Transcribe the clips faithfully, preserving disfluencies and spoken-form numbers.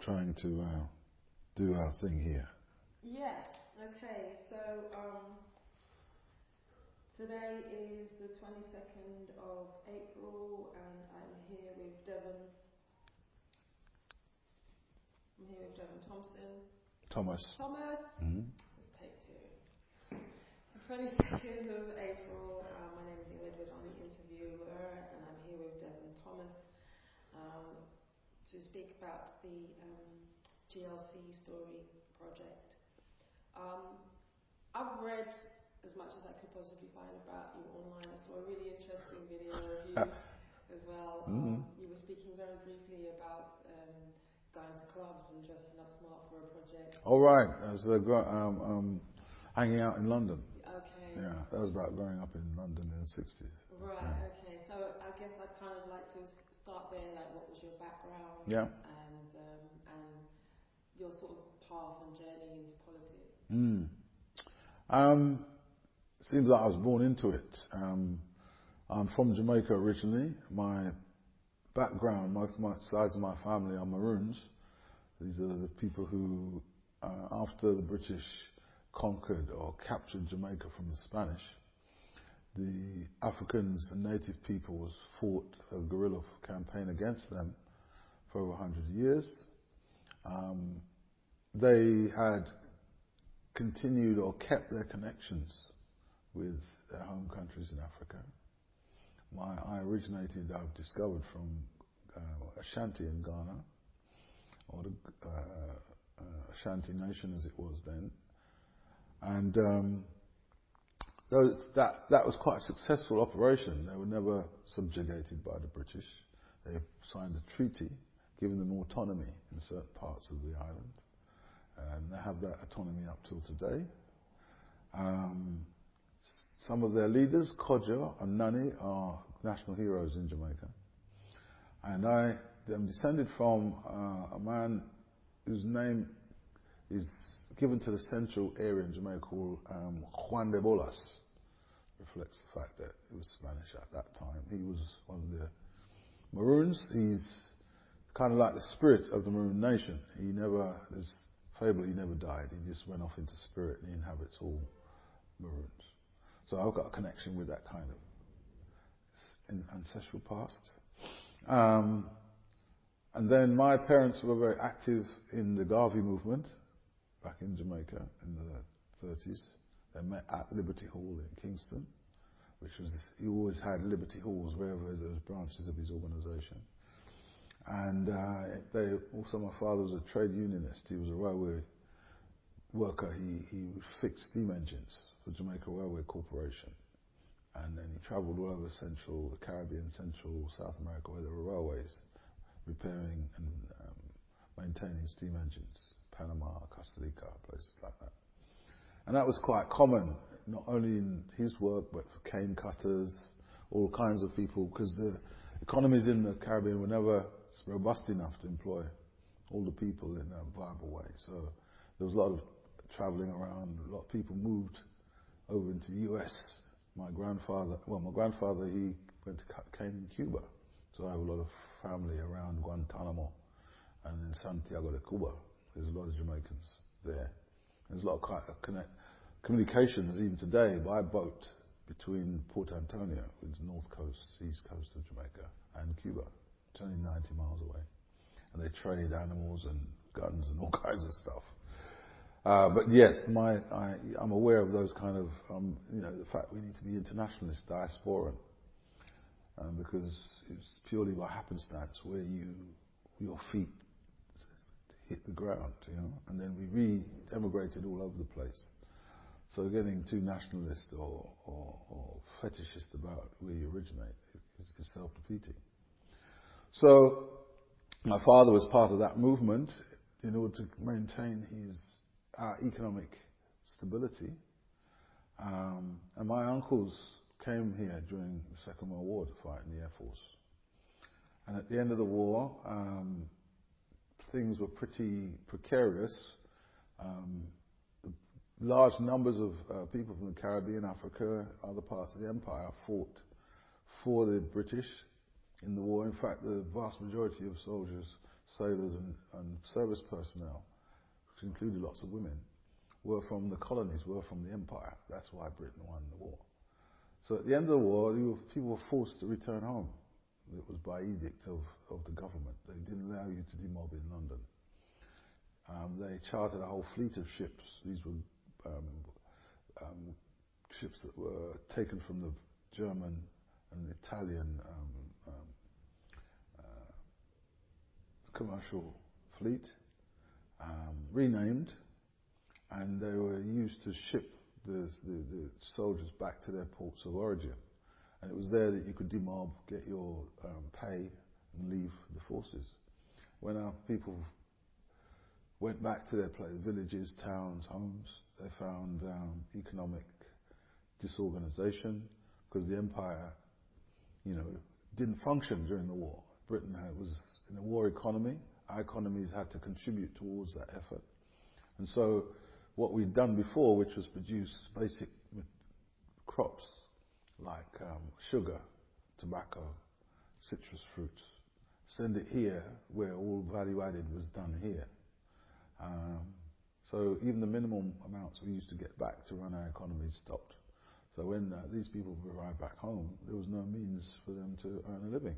trying to uh, do our thing here. Yeah, okay, so um, today is the twenty-second of April and I'm here with Devon. I'm here with Devon Thompson. Thomas. Thomas! Mm-hmm. Let's take two. It's the twenty-second of April. Um, my name is Ingrid Wood, I'm the interviewer, and I'm here with Devon Thomas um, to speak about the um, G L C Story project. Um, I've read as much as I could possibly find about you online. I saw a really interesting video of you uh, as well. Mm-hmm. Um, you were speaking very briefly about um, going to clubs and dressing up smart for a project. All right, as a gr- um, um, hanging out in London. Okay. Yeah, that was about growing up in London in the sixties. Right. Yeah. Okay. So I guess I'd kind of like to start there. Like, what was your background? Yeah. And um, and your sort of path and journey into politics. Mm. Um, seems like I was born into it. Um, I'm from Jamaica originally. My background, most my sides of my family are Maroons. These are the people who, uh, after the British conquered or captured Jamaica from the Spanish, the Africans and native peoples fought a guerrilla campaign against them for over one hundred years. Um, they had continued or kept their connections with their home countries in Africa. My, I originated, I've discovered, from uh, Ashanti in Ghana, or the uh, uh, Ashanti nation as it was then. And um, those, that, that was quite a successful operation. They were never subjugated by the British. They signed a treaty giving them autonomy in certain parts of the island. And they have that autonomy up till today. Um, some of their leaders, Kodjo and Nani, are national heroes in Jamaica. And I am descended from uh, a man whose name is given to the central area in Jamaica called um, Juan de Bolas. Reflects the fact that he was Spanish at that time. He was one of the Maroons. He's kind of like the spirit of the Maroon nation. He never, there's fable, he never died. He just went off into spirit and he inhabits all Maroons. So I've got a connection with that kind of ancestral past. Um, and then my parents were very active in the Garvey movement back in Jamaica in the thirties. They met at Liberty Hall in Kingston, which was, he always had Liberty Halls wherever there was branches of his organisation. And uh, they, also my father was a trade unionist. He was a railway worker. He, he would fix steam engines for Jamaica Railway Corporation. And then he travelled all over Central, the Caribbean, Central, South America, where there were railways, repairing and um, maintaining steam engines. Panama, Costa Rica, places like that. And that was quite common, not only in his work, but for cane cutters, all kinds of people, because the economies in the Caribbean were never robust enough to employ all the people in a viable way. So there was a lot of travelling around. A lot of people moved over into the U S. My grandfather, well, my grandfather, he went to cut cane in Cuba. So I have a lot of family around Guantanamo and in Santiago de Cuba. There's a lot of Jamaicans there. There's a lot of connect, communications even today by boat between Port Antonio, which is the north coast, east coast of Jamaica, and Cuba. It's only ninety miles away. And they trade animals and guns and all kinds of stuff. Uh, but yes, my, I, I'm aware of those kind of, um, you know, the fact we need to be internationalist, diasporan, um, because it's purely by happenstance where you, your feet hit the ground, you know, and then we re-emigrated all over the place. So getting too nationalist or, or, or fetishist about where you originate is, is self-defeating. So my father was part of that movement in order to maintain his uh, economic stability. Um, and my uncles came here during the Second World War to fight in the Air Force. And at the end of the war, um, things were pretty precarious. Um, large numbers of uh, people from the Caribbean, Africa, other parts of the empire fought for the British in the war. In fact, the vast majority of soldiers sailors and, and service personnel, which included lots of women, were from the colonies, were from the empire. That's why Britain won the war. So at the end of the war, you were, people were forced to return home. It was by edict of, of the government. They didn't allow you to demob in London. Um, they chartered a whole fleet of ships. These were um, um, ships that were taken from the German and the Italian um, um, uh, commercial fleet, um, renamed, and they were used to ship the, the, the soldiers back to their ports of origin. And it was there that you could demob, get your um, pay, and leave the forces. When our people went back to their place, villages, towns, homes, they found um, economic disorganization because the empire, you know, didn't function during the war. Britain had, was in a war economy. Our economies had to contribute towards that effort. And so what we'd done before, which was produce basic crops like um, sugar, tobacco, citrus fruits, send it here where all value added was done here. Um, so even the minimum amounts we used to get back to run our economies stopped. So when uh, these people arrived back home, there was no means for them to earn a living.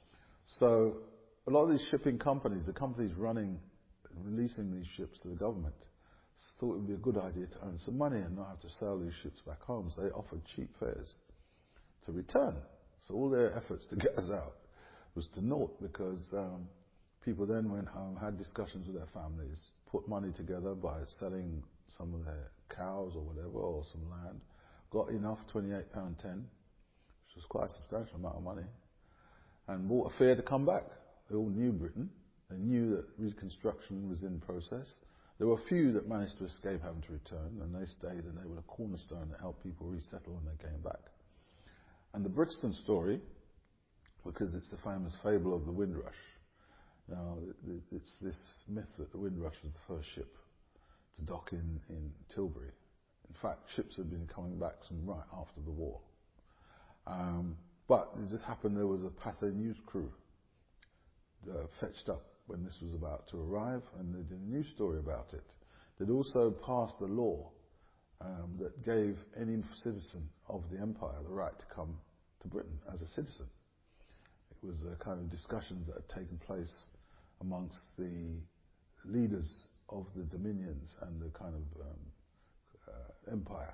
So a lot of these shipping companies, the companies running, releasing these ships to the government, thought it would be a good idea to earn some money and not have to sell these ships back home. So they offered cheap fares to return. So all their efforts to get us out was to naught, because um, people then went home, had discussions with their families, put money together by selling some of their cows or whatever, or some land, got enough, twenty-eight pounds ten, which was quite a substantial amount of money, and bought a fare to come back. They all knew Britain. They knew that reconstruction was in process. There were a few that managed to escape having to return, and they stayed, and they were a cornerstone that helped people resettle when they came back. And the Brixton story, because it's the famous fable of the Windrush. Now, it's this myth that the Windrush was the first ship to dock in, in Tilbury. In fact, ships had been coming back from right after the war. Um, but it just happened there was a Pathé news crew uh, fetched up when this was about to arrive, and they did a news story about it. They'd also passed a law um, that gave any citizen of the empire the right to come to Britain as a citizen. It was a kind of discussion that had taken place amongst the leaders of the dominions and the kind of um, uh, empire.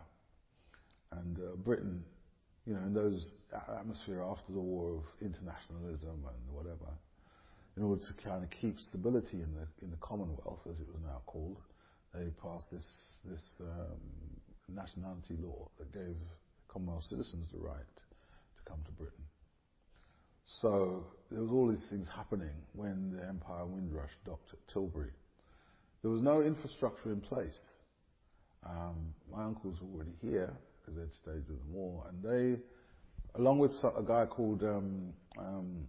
And uh, Britain, you know, in those atmosphere after the war of internationalism and whatever, in order to kind of keep stability in the in the Commonwealth, as it was now called, they passed this this um, nationality law that gave Commonwealth citizens the right to come to Britain. So there was all these things happening when the Empire Windrush docked at Tilbury. There was no infrastructure in place. Um, my uncles were already here because they'd stayed with the war, and they, along with a guy called, um, um,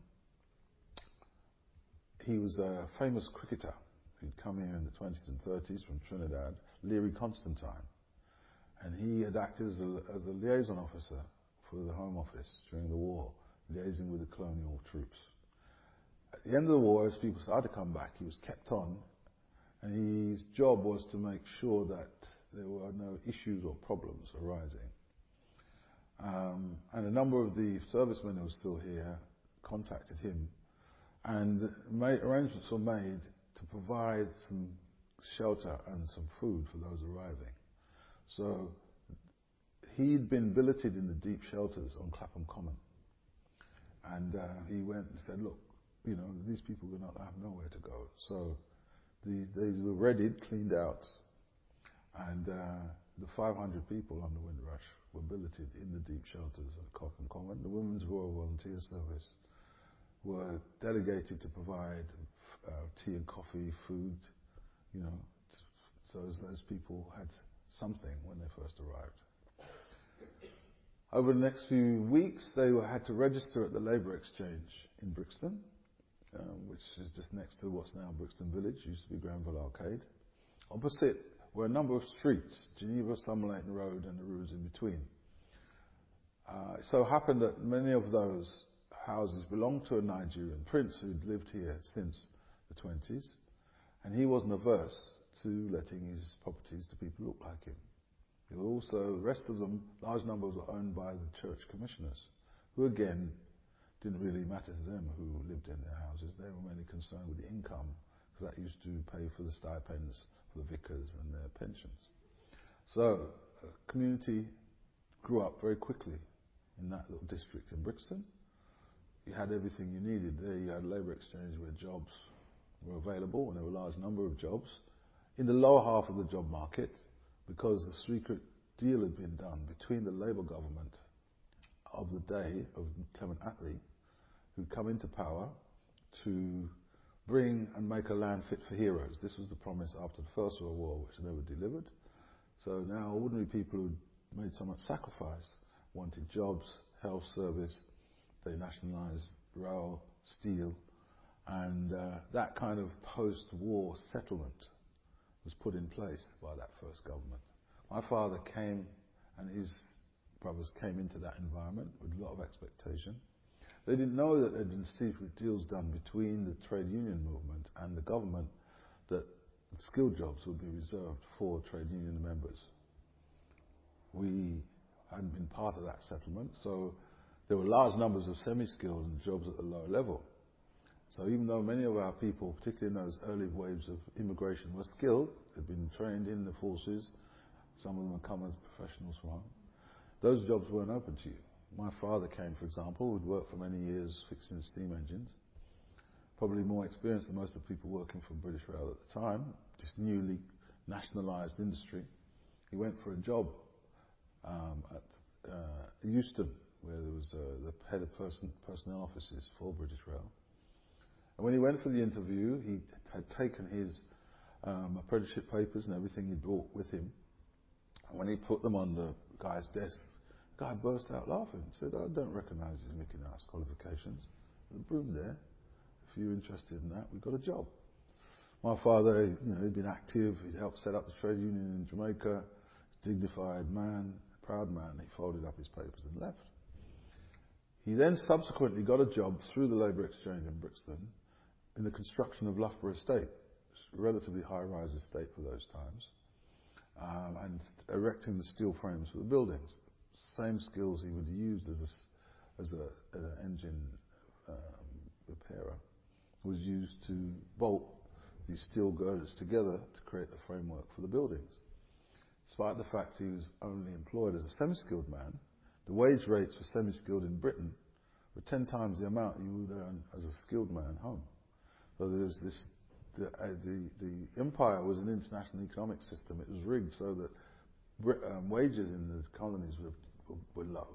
he was a famous cricketer who'd come here in the twenties and thirties from Trinidad, Leary Constantine, and he had acted as a, as a liaison officer for the Home Office during the war, liaising with the colonial troops. At the end of the war, as people started to come back, he was kept on, and his job was to make sure that there were no issues or problems arising. Um, and a number of the servicemen who were still here contacted him, and made, arrangements were made to provide some shelter and some food for those arriving. So he'd been billeted in the deep shelters on Clapham Common. And uh, he went and said, look, you know, these people will not have nowhere to go. So these, these were readied, cleaned out, and uh, the five hundred people on the Windrush were billeted in the deep shelters at Clapham Common. The Women's Royal Volunteer Service were delegated to provide uh, tea and coffee, food, you know, t- so as those people had something when they first arrived. Over the next few weeks, they were, had to register at the Labour Exchange in Brixton, um, which is just next to what's now Brixton Village, used to be Granville Arcade. Opposite were a number of streets, Geneva, Summerleyton Road, and the roads in between. Uh, it so happened that many of those houses belonged to a Nigerian prince who'd lived here since the twenties, and he wasn't averse to letting his properties to people who looked like him. There were also, the rest of them, large numbers were owned by the church commissioners, who again, didn't really matter to them who lived in their houses. They were mainly concerned with the income, because that used to pay for the stipends for the vicars and their pensions. So, a community grew up very quickly in that little district in Brixton. You had everything you needed there. You had labour exchange where jobs were available, and there were a large number of jobs. In the lower half of the job market, because the secret deal had been done between the Labour government of the day of Clement Attlee, who'd come into power to bring and make a land fit for heroes. This was the promise after the First World War, which never delivered. So now ordinary people who'd made so much sacrifice wanted jobs, health service. They nationalised rail, steel, and uh, that kind of post-war settlement was put in place by that first government. My father came, and his brothers came into that environment with a lot of expectation. They didn't know that there had been secret deals done between the trade union movement and the government that skilled jobs would be reserved for trade union members. We hadn't been part of that settlement, so there were large numbers of semi-skilled and jobs at the lower level. So even though many of our people, particularly in those early waves of immigration, were skilled, had been trained in the forces, some of them had come as professionals from home, those jobs weren't open to you. My father came, for example, who'd worked for many years fixing steam engines, probably more experienced than most of the people working for British Rail at the time, this newly nationalised industry. He went for a job um, at uh, Euston, where there was uh, the head of person, personnel offices for British Rail. And when he went for the interview, he had taken his um, apprenticeship papers and everything he brought with him. And when he put them on the guy's desk, the guy burst out laughing. He said, I don't recognise his Mickey Mouse qualifications. There's a broom there. If you're interested in that, we've got a job. My father, you know, he'd been active. He'd helped set up the trade union in Jamaica. Dignified man, proud man. He folded up his papers and left. He then subsequently got a job through the Labour Exchange in Brixton in the construction of Loughborough Estate, a relatively high-rise estate for those times, um, and erecting the steel frames for the buildings. Same skills he would have used as a, as a, as an engine um, repairer was used to bolt these steel girders together to create the framework for the buildings. Despite the fact he was only employed as a semi-skilled man, the wage rates for semi-skilled in Britain were ten times the amount you would earn as a skilled man home. So there was this, the, uh, the, the empire was an international economic system. It was rigged so that Brit, um, wages in the colonies were, were, were low.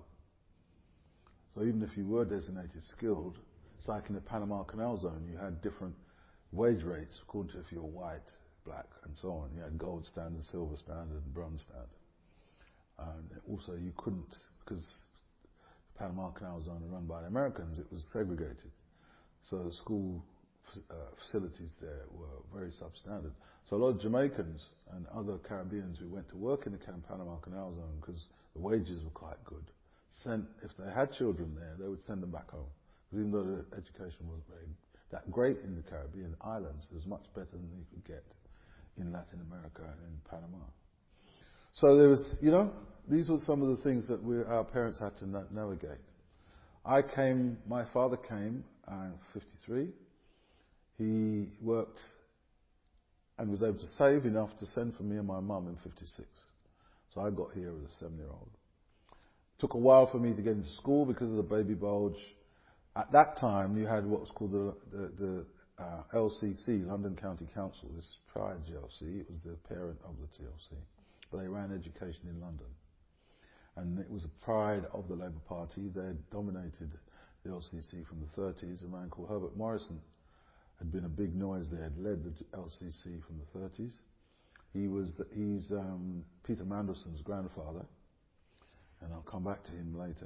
So even if you were designated skilled, it's like in the Panama Canal Zone, you had different wage rates according to if you were white, black, and so on. You had gold standard, silver standard, and bronze standard. And also you couldn't, because the Panama Canal Zone was run by the Americans, it was segregated. So the school uh, facilities there were very substandard. So a lot of Jamaicans and other Caribbeans who went to work in the Panama Canal Zone because the wages were quite good, sent, if they had children there, they would send them back home. Because even though the education wasn't very that great in the Caribbean islands, it was much better than you could get in Latin America and in Panama. So there was, you know, these were some of the things that we, our parents had to na- navigate. I came, my father came in fifty-three. He worked and was able to save enough to send for me and my mum in fifty-six. So I got here as a seven-year-old. It took a while for me to get into school because of the baby bulge. At that time, you had what was called the, the, the uh, L C C, London County Council. This is prior to G L C. It was the parent of the G L C. But they ran education in London. And it was a pride of the Labour Party. They had dominated the L C C from the thirties. A man called Herbert Morrison had been a big noise there, had led the L C C from the thirties. He was, he's um, Peter Mandelson's grandfather, and I'll come back to him later.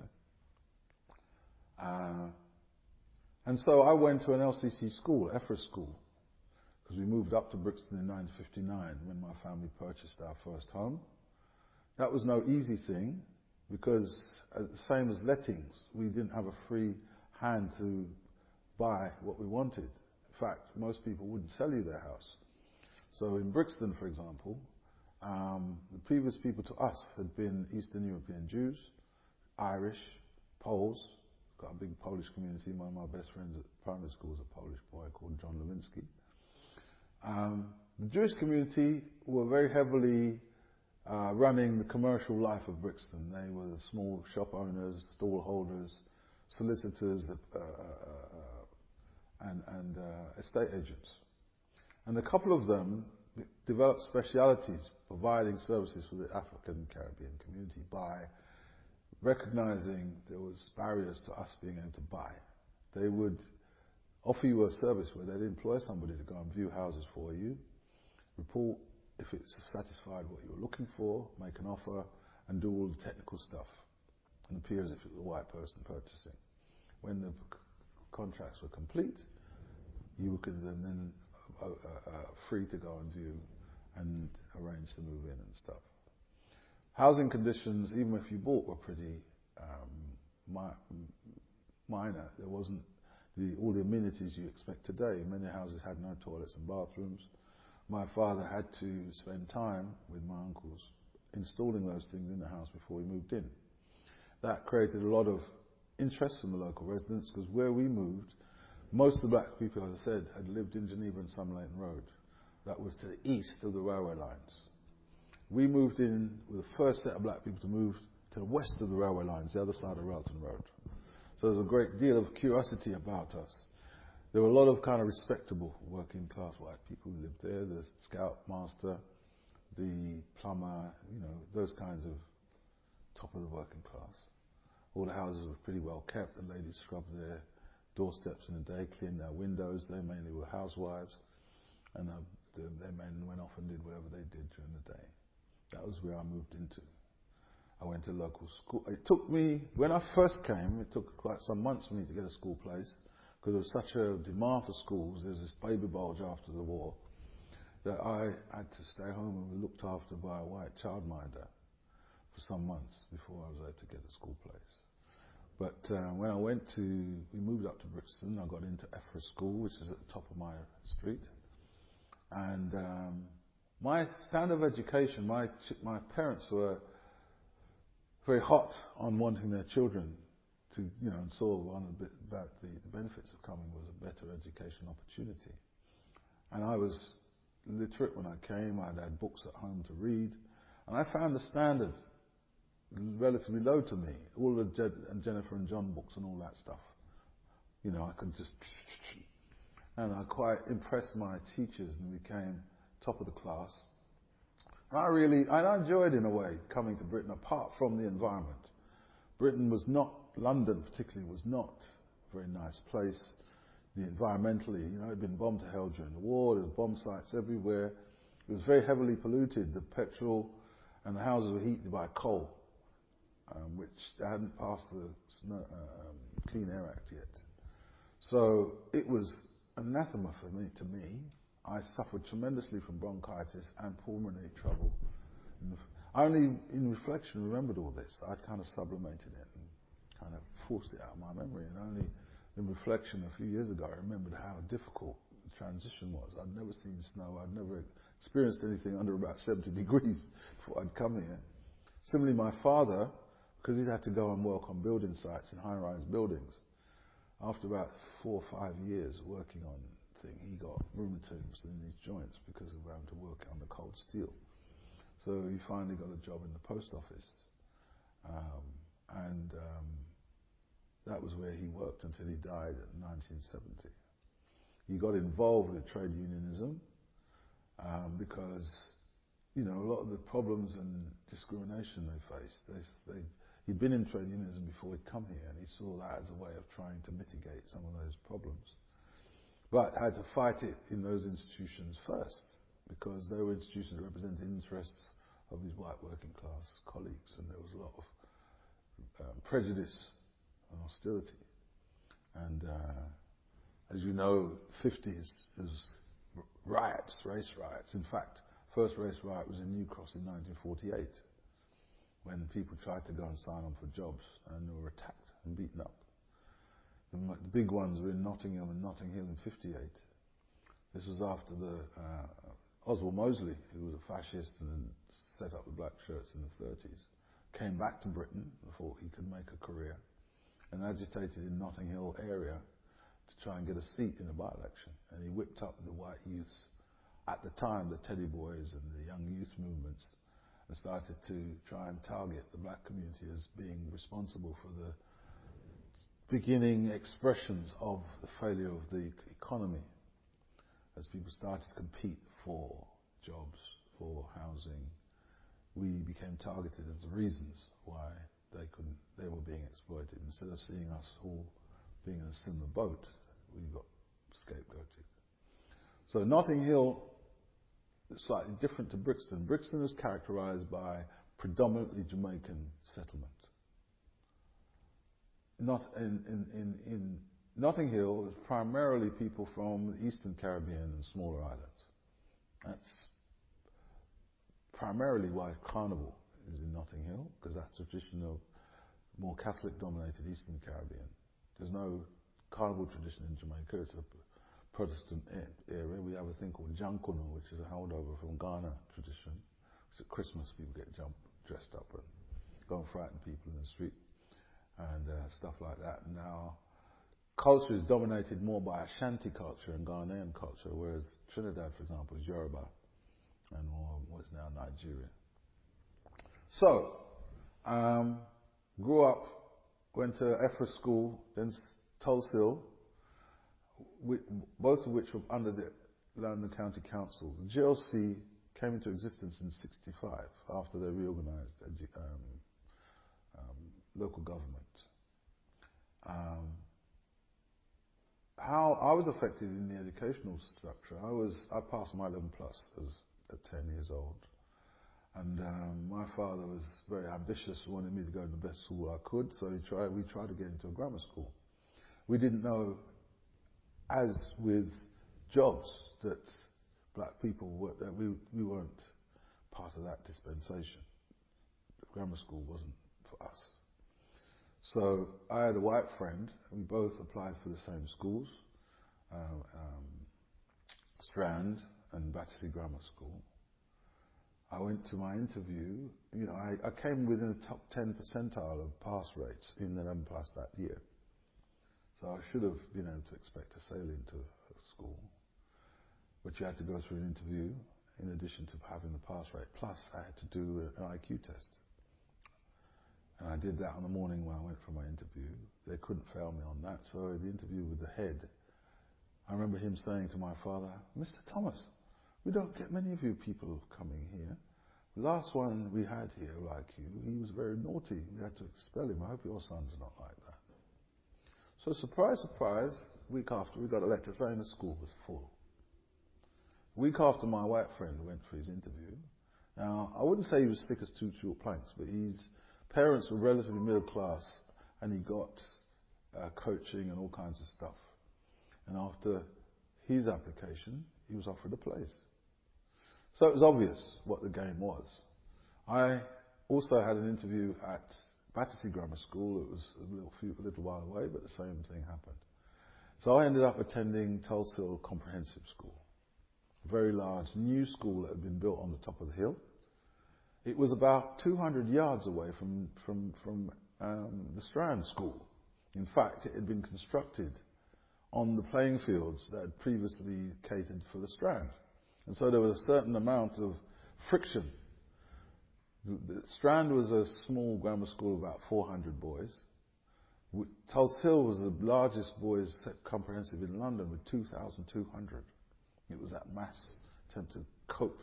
Uh, and so I went to an L C C school, Effra School, because we moved up to Brixton in nineteen fifty-nine when my family purchased our first home. That was no easy thing, because uh, same as lettings, we didn't have a free hand to buy what we wanted. In fact, most people wouldn't sell you their house. So in Brixton, for example, um, the previous people to us had been Eastern European Jews, Irish, Poles. Got a big Polish community. One of my best friends at primary school was a Polish boy called John Lewinsky. Um, the Jewish community were very heavily uh, running the commercial life of Brixton. They were the small shop owners, stall holders, solicitors, uh, uh, uh, and, and uh, estate agents. And a couple of them developed specialities providing services for the African Caribbean community by recognizing there was barriers to us being able to buy. They would offer you a service where they'd employ somebody to go and view houses for you, report if it's satisfied what you were looking for, make an offer, and do all the technical stuff, and appear as if it was a white person purchasing. When the c- contracts were complete, you could then, then uh, uh, uh, free to go and view and arrange to move in and stuff. Housing conditions, even if you bought, were pretty um, mi- minor. There wasn't the, all the amenities you expect today. Many houses had no toilets and bathrooms. My father had to spend time with my uncles installing those things in the house before we moved in. That created a lot of interest from the local residents, because where we moved, most of the black people, as I said, had lived in Geneva and Summerleyton Road. That was to the east of the railway lines. We moved in with the first set of black people to move to the west of the railway lines, the other side of Railton Road. So there was a great deal of curiosity about us. There were a lot of kind of respectable working class white people who lived there, the scoutmaster, the plumber, you know, those kinds of top of the working class. All the houses were pretty well kept. The ladies scrubbed their doorsteps in the day, cleaned their windows. They mainly were housewives, and uh, the, their men went off and did whatever they did during the day. That was where I moved into. I went to local school. It took me, when I first came, it took quite some months for me to get a school place, because there was such a demand for schools. There was this baby bulge after the war that I had to stay home and be looked after by a white childminder for some months before I was able to get a school place. But uh, when I went to, we moved up to Brixton, I got into Effra School, which is at the top of my street. And um, my standard of education, my ch- my parents were very hot on wanting their children to, you know, and saw one of the bit about the, the benefits of coming was a better education opportunity. And I was literate when I came. I'd had books at home to read, and I found the standard relatively low to me. All the Jed and Jennifer and John books and all that stuff. You know, I could just, and I quite impressed my teachers and became top of the class. And I really, I enjoyed in a way coming to Britain, apart from the environment. Britain was not, London particularly, was not a very nice place. The environmentally, you know, it had been bombed to hell during the war. There was bomb sites everywhere. It was very heavily polluted. The petrol and the houses were heated by coal, um, which hadn't passed the Snow, uh, um, Clean Air Act yet. So it was anathema for me. To me, I suffered tremendously from bronchitis and pulmonary trouble. I only, in reflection, remembered all this. I'd kind of sublimated it and kind of forced it out of my memory. And only in reflection, a few years ago, I remembered how difficult the transition was. I'd never seen snow. I'd never experienced anything under about seventy degrees before I'd come here. Similarly, my father, because he'd had to go and work on building sites in high-rise buildings, after about four or five years working on thing, he got rheumatoids in his joints because of having to work under cold steel. So he finally got a job in the post office, um, and um, that was where he worked until he died in nineteen seventy. He got involved with trade unionism um, because, you know, a lot of the problems and discrimination they faced, they, they, he'd been in trade unionism before he'd come here, and he saw that as a way of trying to mitigate some of those problems. But had to fight it in those institutions first, because they were institutions that represented interests of his white working class colleagues, and there was a lot of um, prejudice and hostility. And uh, as you know, fifties, there was riots, race riots. In fact, first race riot was in New Cross in nineteen forty-eight, when people tried to go and sign on for jobs, and they were attacked and beaten up. The big ones were in Nottingham and Notting Hill in fifty-eight, This was after the uh, Oswald Mosley, who was a fascist and set up the black shirts in the thirties, came back to Britain and thought he could make a career, and agitated in Notting Hill area to try and get a seat in a by-election. And he whipped up the white youth, at the time the Teddy Boys and the young youth movements, and started to try and target the black community as being responsible for the beginning expressions of the failure of the economy, as people started to compete for jobs, for housing. We became targeted as the reasons why they couldn't, they were being exploited. Instead of seeing us all being in a similar boat, we got scapegoated. So Notting Hill is slightly different to Brixton. Brixton is characterized by predominantly Jamaican settlement. Not in, in, in, in Notting Hill is primarily people from the Eastern Caribbean and smaller islands. That's primarily why Carnival is in Notting Hill, because that's a tradition of more Catholic-dominated Eastern Caribbean. There's no Carnival tradition in Jamaica. It's a Protestant area. We have a thing called Jankono, which is a holdover from Ghana tradition. Which at Christmas people get jump, dressed up and go and frighten people in the street and uh, stuff like that. Now, culture is dominated more by Ashanti culture and Ghanaian culture, whereas Trinidad, for example, is Yoruba and more what's now Nigeria. So, um, grew up, went to Effra School, then Tulse Hill, both of which were under the London County Council. The G L C came into existence in sixty-five after they reorganised um, um, local government. Um, how I was affected in the educational structure, I was I passed my eleven plus as at ten years old, and um, my father was very ambitious, wanted me to go to the best school I could, so he tried, we tried to get into a grammar school. We didn't know, as with jobs, that black people were, that we, we weren't part of that dispensation. The grammar school wasn't for us. So I had a white friend, and we both applied for the same schools, uh, um, Strand and Battersea Grammar School. I went to my interview, you know, I, I came within the top ten percentile of pass rates in the eleven plus that year. So I should have been able to expect to sail into a school, but you had to go through an interview in addition to having the pass rate. Plus I had to do an I Q test. And I did that on the morning when I went for my interview. They couldn't fail me on that. So the interview with the head, I remember him saying to my father, "Mister Thomas, we don't get many of you people coming here. The last one we had here like you, he was very naughty. We had to expel him. I hope your son's not like that." So surprise, surprise, week after we got a letter saying the school was full. A week after my white friend went for his interview. Now, I wouldn't say he was thick as two short planks, but his parents were relatively middle class, and he got uh, coaching and all kinds of stuff. And after his application, he was offered a place. So it was obvious what the game was. I also had an interview at Battersea Grammar School. It was a little, few, a little while away, but the same thing happened. So I ended up attending Tulse Hill Comprehensive School, a very large new school that had been built on the top of the hill. It was about two hundred yards away from, from, from um, the Strand School. In fact, it had been constructed on the playing fields that had previously catered for the Strand. And so there was a certain amount of friction. The, the Strand was a small grammar school of about four hundred boys. Tulse Hill was the largest boys comprehensive in London with two thousand two hundred. It was that mass attempt to cope.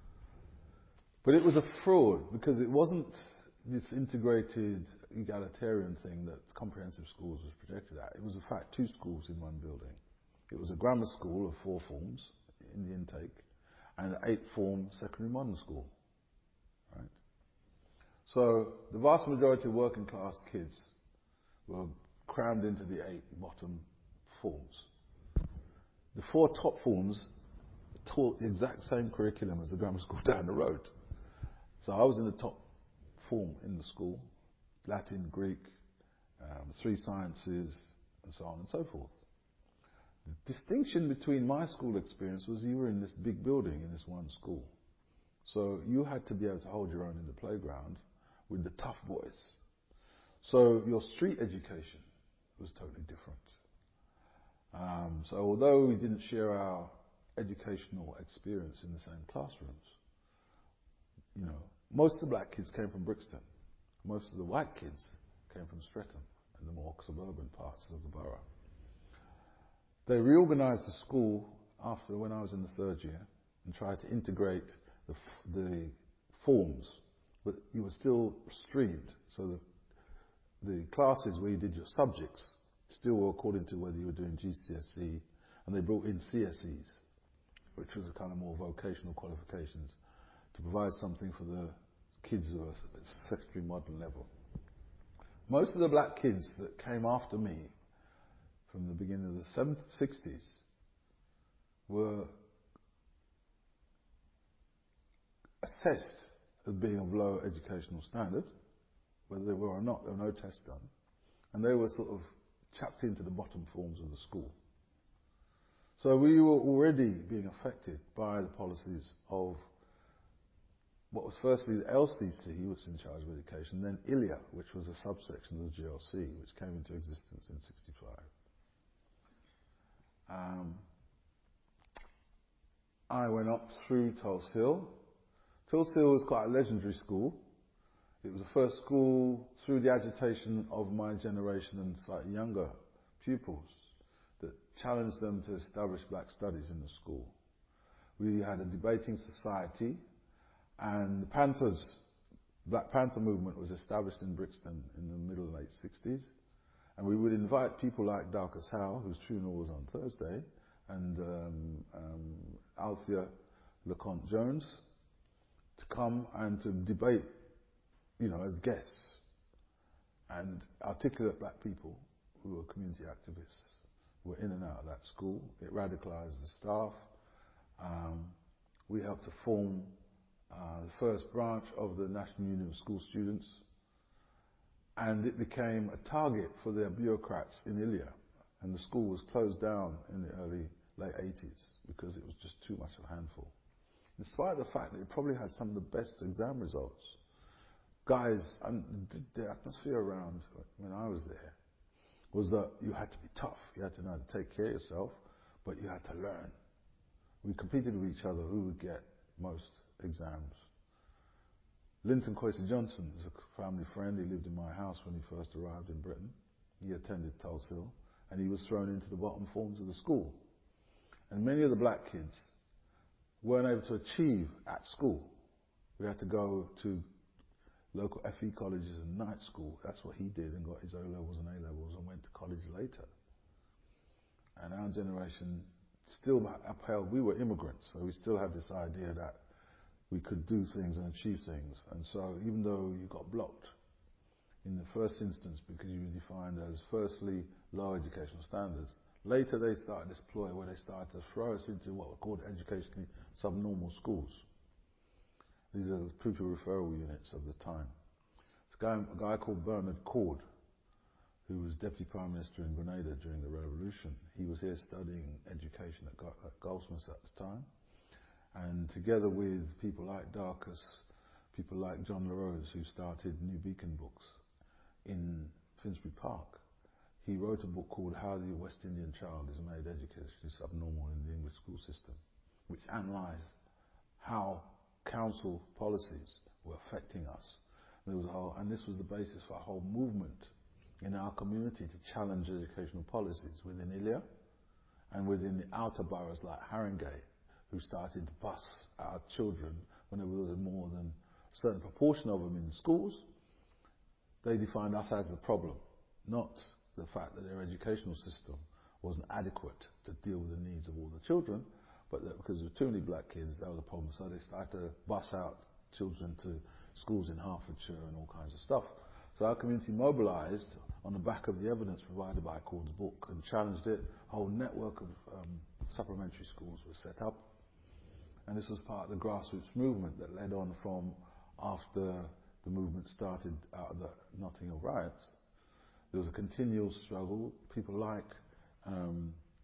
But it was a fraud because it wasn't this integrated egalitarian thing that comprehensive schools was projected at. It was in fact two schools in one building. It was a grammar school of four forms in the intake and an eight form secondary modern school. Right? So the vast majority of working class kids were crammed into the eight bottom forms. The four top forms taught the exact same curriculum as the grammar school down the road. So I was in the top form in the school, Latin, Greek, um, three sciences, and so on and so forth. The distinction between my school experience was you were in this big building in this one school. So you had to be able to hold your own in the playground with the tough boys. So your street education was totally different. Um, so although we didn't share our educational experience in the same classrooms, you know, most of the black kids came from Brixton. Most of the white kids came from Streatham and the more suburban parts of the borough. They reorganized the school after when I was in the third year and tried to integrate the, f- the forms, but you were still streamed. So the, the classes where you did your subjects still were according to whether you were doing G C S E, and they brought in C S Es, which was a kind of more vocational qualifications to provide something for the kids who were at secondary modern level. Most of the black kids that came after me from the beginning of the sixties were assessed as being of low educational standard, whether they were or not, there were no tests done, and they were sort of chapped into the bottom forms of the school. So we were already being affected by the policies of what was firstly the L C C, which was in charge of education, then I L I A, which was a subsection of the G L C, which came into existence in sixty-five. Um, I went up through Tulse Hill. Tulse Hill was quite a legendary school. It was the first school through the agitation of my generation and slightly younger pupils that challenged them to establish black studies in the school. We had a debating society, and the Panthers, Black Panther movement was established in Brixton in the middle and late sixties. And we would invite people like Darcus Howe, whose funeral was on Thursday, and um, um, Althea LeConte Jones to come and to debate, you know, as guests, and articulate black people who were community activists were in and out of that school. It radicalized the staff. Um, we helped to form uh, the first branch of the National Union of School Students, and it became a target for their bureaucrats in I L I A, and the school was closed down in the early, late eighties because it was just too much of a handful. In spite of the fact that it probably had some of the best exam results. Guys, and the atmosphere around when I was there was that you had to be tough, you had to know how to take care of yourself, but you had to learn. We competed with each other who would get most exams. Linton Kwesi Johnson is a family friend. He lived in my house when he first arrived in Britain. He attended Tulse Hill, and he was thrown into the bottom forms of the school. And many of the black kids weren't able to achieve at school. We had to go to local F E colleges and night school. That's what he did, and got his O levels and A levels and went to college later. And our generation still upheld, we were immigrants, so we still had this idea that we could do things and achieve things. And so even though you got blocked in the first instance because you were defined as firstly low educational standards, later they started this ploy where they started to throw us into what were called educationally subnormal schools. These are the pupil referral units of the time. This guy, a guy called Bernard Cord, who was Deputy Prime Minister in Grenada during the Revolution, he was here studying education at, Go- at Goldsmiths at the time. And together with people like Darcus, people like John LaRose, who started New Beacon Books in Finsbury Park, he wrote a book called How the West Indian Child is Made Educationally Subnormal in the English School System, which analysed how council policies were affecting us. There was a whole, and this was the basis for a whole movement in our community to challenge educational policies within I L I A and within the outer boroughs like Haringey, who started to bus our children when there was more than a certain proportion of them in schools. They defined us as the problem, not the fact that their educational system wasn't adequate to deal with the needs of all the children, but that because there were too many black kids, that was a problem. So they started to bus out children to schools in Hertfordshire and all kinds of stuff. So our community mobilised on the back of the evidence provided by Cord's book and challenged it. A whole network of um, supplementary schools was set up. And this was part of the grassroots movement that led on from after the movement started out of the Notting Hill riots. There was a continual struggle. People like um,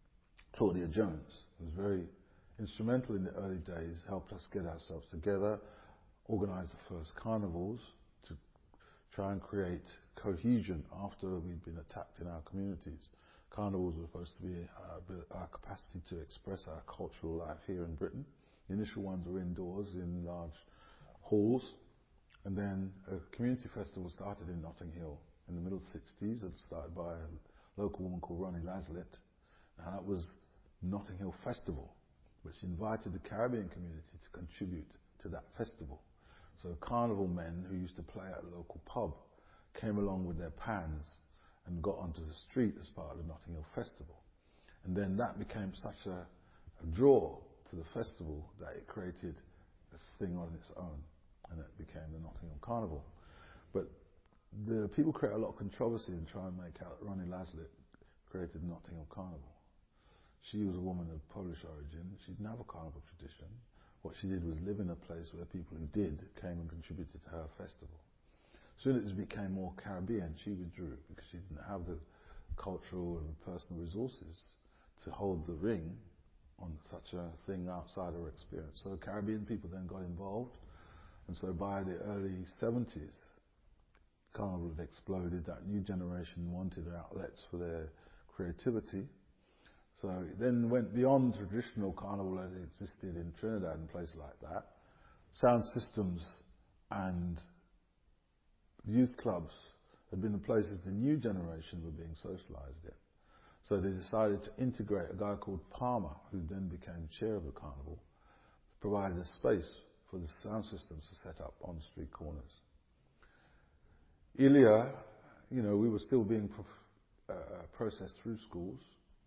Claudia Jones, who was very instrumental in the early days, helped us get ourselves together, organise the first carnivals to try and create cohesion after we'd been attacked in our communities. Carnivals were supposed to be uh, our capacity to express our cultural life here in Britain. The initial ones were indoors in large halls, and then a community festival started in Notting Hill in the middle sixties. It was started by a local woman called Ronnie Laslett, and that was Notting Hill Festival, which invited the Caribbean community to contribute to that festival. So carnival men who used to play at a local pub came along with their pans and got onto the street as part of the Notting Hill Festival. And then that became such a, a draw to the festival that it created this thing on its own, and it became the Notting Hill Carnival. But the people create a lot of controversy and try and make out that Ronnie Laslett created Notting Hill Carnival. She was a woman of Polish origin. She didn't have a carnival tradition. What she did was live in a place where people who did came and contributed to her festival. As soon as it became more Caribbean, she withdrew because she didn't have the cultural and personal resources to hold the ring on such a thing outside her experience. So Caribbean people then got involved, and so by the early seventies, Carnival had exploded. That new generation wanted outlets for their creativity. So it then went beyond traditional carnival as it existed in Trinidad and places like that. Sound systems and youth clubs had been the places the new generation were being socialised in. So they decided to integrate a guy called Palmer, who then became chair of the carnival, provided a space for the sound systems to set up on street corners. Ilya, you know, we were still being pro- uh, processed through schools,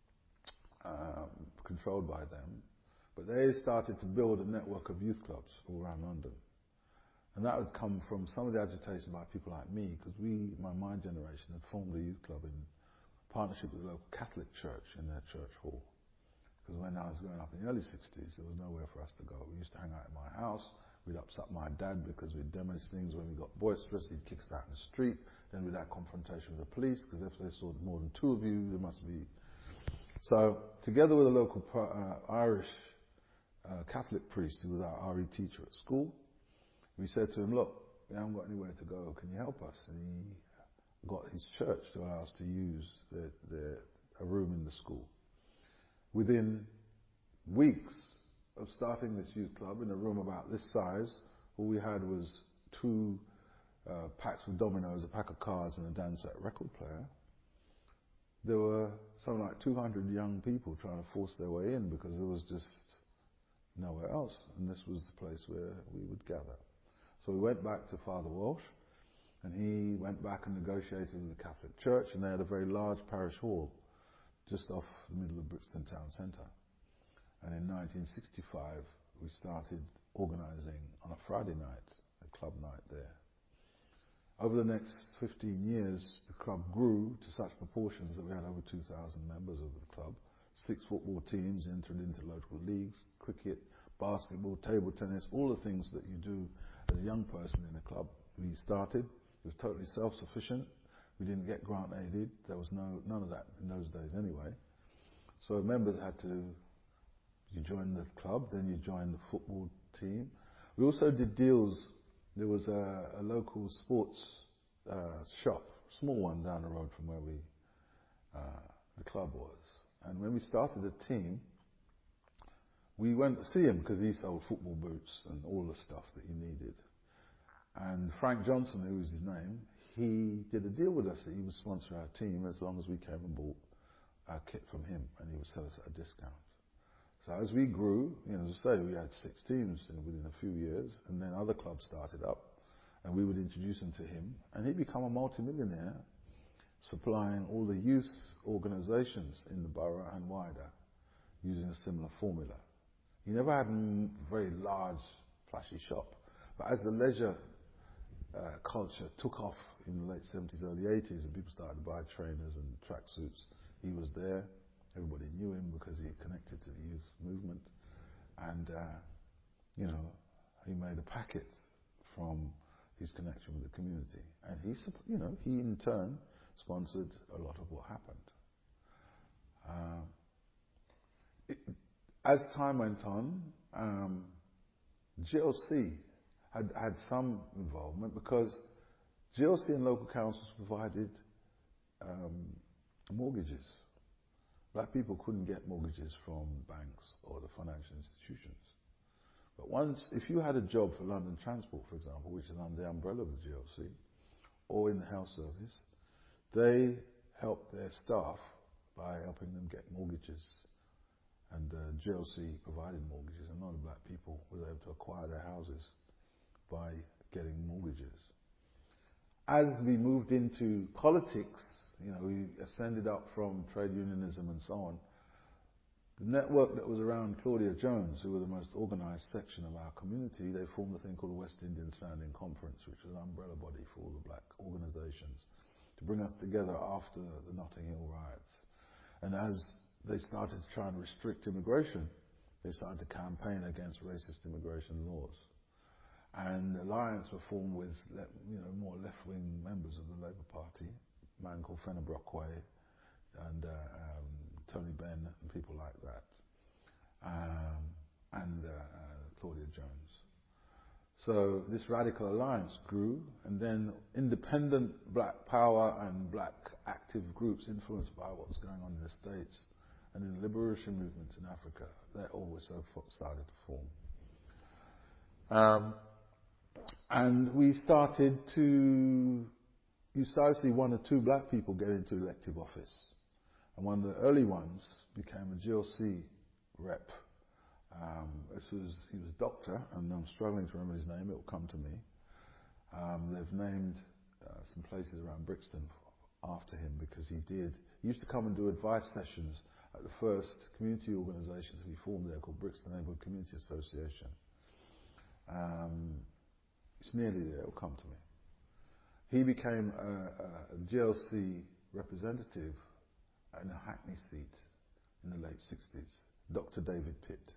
um, controlled by them, but they started to build a network of youth clubs all around London. And that would come from some of the agitation by people like me, because we, my, my generation, had formed a youth club in partnership with the local Catholic church in their church hall. Because when I was growing up in the early sixties, there was nowhere for us to go. We used to hang out in my house. We'd upset my dad because we'd damaged things. When we got boisterous, he'd kick us out in the street. Then we'd have confrontation with the police, because if they saw more than two of you, there must be... So, together with a local uh, Irish uh, Catholic priest who was our R E teacher at school, we said to him, look, we haven't got anywhere to go, can you help us? And he got his church to allow us to use the, the, a room in the school. Within weeks of starting this youth club in a room about this size, all we had was two uh, packs of dominoes, a pack of cards and a Dansette record player. There were something like two hundred young people trying to force their way in because there was just nowhere else, and this was the place where we would gather. So we went back to Father Walsh, and he went back and negotiated with the Catholic Church, and they had a very large parish hall just off the middle of Brixton Town Centre. And in nineteen sixty-five, we started organising on a Friday night, a club night there. Over the next fifteen years, the club grew to such proportions that we had over two thousand members of the club. Six football teams entered into local leagues, cricket, basketball, table tennis, all the things that you do as a young person in a club. We started, it was totally self-sufficient. We didn't get grant aided. There was no none of that in those days anyway. So members had to, you join the club, then you join the football team. We also did deals. There was a, a local sports uh, shop, small one down the road from where we, uh, the club was. And when we started the team, we went to see him because he sold football boots and all the stuff that you needed. And Frank Johnson, who was his name, he did a deal with us that he would sponsor our team as long as we came and bought our kit from him, and he would sell us at a discount. So as we grew, you know, as I say, we had six teams within a few years, and then other clubs started up, and we would introduce them to him, and he'd become a multimillionaire, supplying all the youth organisations in the borough and wider, using a similar formula. He never had a very large, flashy shop, but as the leisure uh, culture took off in the late seventies, early eighties, and people started to buy trainers and tracksuits, he was there. Everybody knew him because he connected to the youth movement, and uh, you know, he made a packet from his connection with the community, and he, you know, he in turn sponsored a lot of what happened. Uh, it, as time went on, um, G L C had had some involvement because G L C and local councils provided um, mortgages. Black people couldn't get mortgages from banks or the financial institutions. But once, if you had a job for London Transport, for example, which is under the umbrella of the G L C, or in the health service, they helped their staff by helping them get mortgages. And uh, G L C provided mortgages, and a lot of black people were able to acquire their houses by getting mortgages. As we moved into politics, you know, we ascended up from trade unionism and so on. The network that was around Claudia Jones, who were the most organised section of our community, they formed a thing called the West Indian Standing Conference, which was an umbrella body for all the black organisations, to bring us together after the Notting Hill riots. And as they started to try and restrict immigration, they started to campaign against racist immigration laws. And alliance were formed with, you know, more left-wing members of the Labour Party, a man called Fenner Brockway and uh, um, Tony Benn and people like that, um, and uh, uh, Claudia Jones. So this radical alliance grew, and then independent black power and black active groups influenced by what was going on in the States and in the liberation movements in Africa, they always so started to form. Um, and we started to, you started to see one or two black people get into elective office. And one of the early ones became a G L C rep. Um, this was, he was a doctor, and I'm struggling to remember his name, it will come to me. Um, they've named uh, some places around Brixton after him because he did, he used to come and do advice sessions at the first community organisation to be formed there called Brixton Neighbourhood Community Association. Um, it's nearly there, it will come to me. He became a, a G L C representative in a Hackney seat in the late sixties, Doctor David Pitt.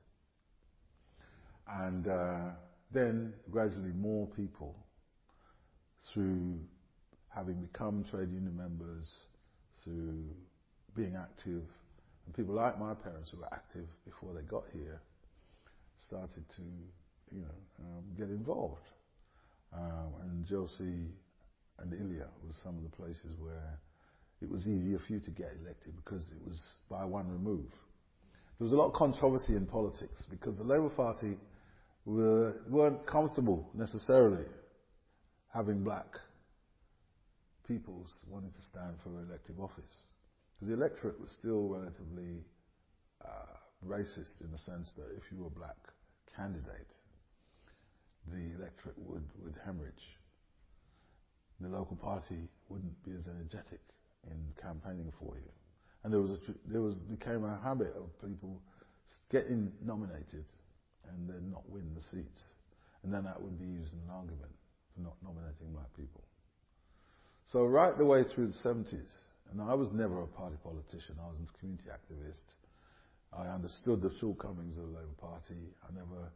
And uh, then gradually more people, through having become trade union members, through being active, and people like my parents who were active before they got here, started to, you know, um, get involved. Um, and G L C and ILIA was some of the places where it was easier for you to get elected because it was by one remove. There was a lot of controversy in politics because the Labour Party were, weren't comfortable necessarily having black peoples wanting to stand for elective office. Because the electorate was still relatively uh, racist in the sense that if you were a black candidate, the electorate would, would hemorrhage. The local party wouldn't be as energetic in campaigning for you. And there was a, there was became a habit of people getting nominated and then not win the seats. And then that would be used in an argument for not nominating black people. So right the way through the seventies, and I was never a party politician, I was a community activist. I understood the shortcomings of the Labour Party. I never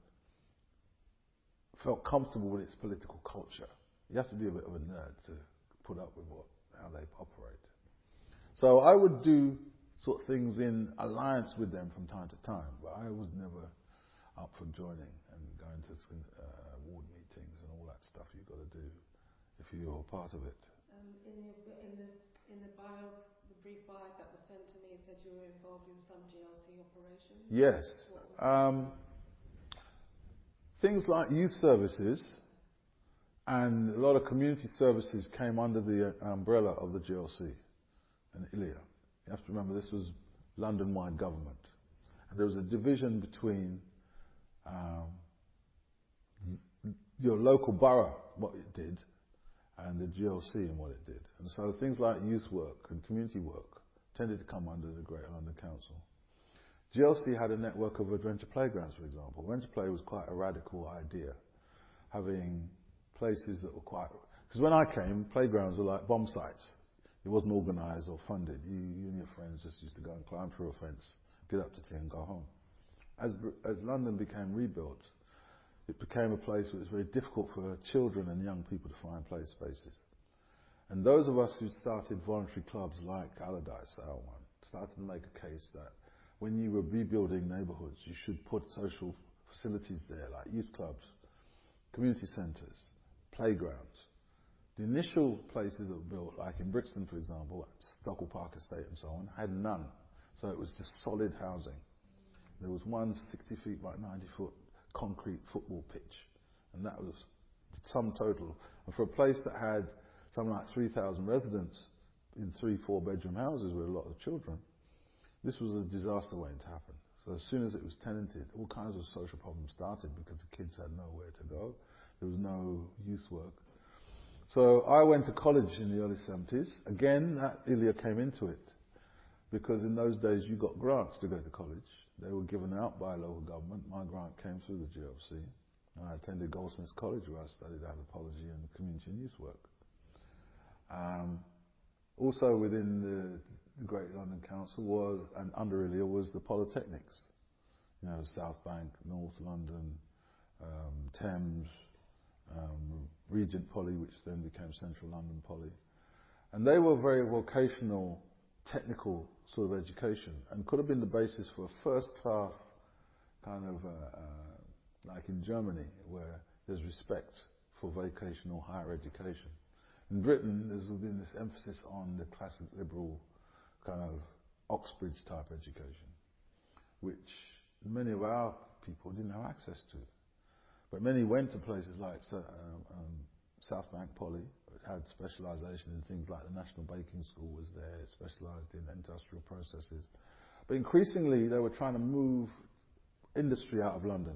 felt comfortable with its political culture. You have to be a bit of a nerd to put up with what, how they operate. So I would do sort of things in alliance with them from time to time, but I was never up for joining and going to uh, ward meetings and all that stuff you've got to do if you're a part of it. Um, in, the, in, the, in the bio, the brief bio that was sent to me, it said you were involved in some G L C operations. Yes. Um, things like youth services and a lot of community services came under the umbrella of the G L C and ILIA. You have to remember this was London-wide government. And there was a division between um, your local borough, what it did, and the G L C and what it did. And so things like youth work and community work tended to come under the Greater London Council. G L C had a network of adventure playgrounds, for example. Adventure play was quite a radical idea, having places that were quite... Because when I came, playgrounds were like bomb sites. It wasn't organised or funded. You, you and your friends just used to go and climb through a fence, get up to tea and go home. As, as London became rebuilt, it became a place where it was very difficult for children and young people to find play spaces. And those of us who started voluntary clubs like Allardyce, our one, started to make a case that when you were rebuilding neighborhoods, you should put social facilities there, like youth clubs, community centres, playgrounds. The initial places that were built, like in Brixton, for example, Stockwell Park Estate and so on, had none. So it was just solid housing. There was one sixty feet by ninety foot concrete football pitch, and that was sum total. And for a place that had something like three thousand residents in three, four bedroom houses with a lot of children, this was a disaster waiting to happen. So as soon as it was tenanted, all kinds of social problems started because the kids had nowhere to go. There was no youth work. So I went to college in the early seventies. Again, that I L I A came into it, because in those days you got grants to go to college. They were given out by local government. My grant came through the G L C. And I attended Goldsmiths College, where I studied anthropology and community and youth work. Um, also within the, the Great London Council was, and under I L I A, was the polytechnics. You know, South Bank, North London, um, Thames, um, Regent Poly, which then became Central London Poly. And they were very vocational, technical sort of education, and could have been the basis for a first-class kind of, uh, uh, like in Germany, where there's respect for vocational higher education. In Britain, there's been this emphasis on the classic liberal kind of Oxbridge type education, which many of our people didn't have access to. But many went to places like um, um, South Bank Poly, which had specialisation in things like the National Baking School was there, it specialised in industrial processes. But increasingly, they were trying to move industry out of London.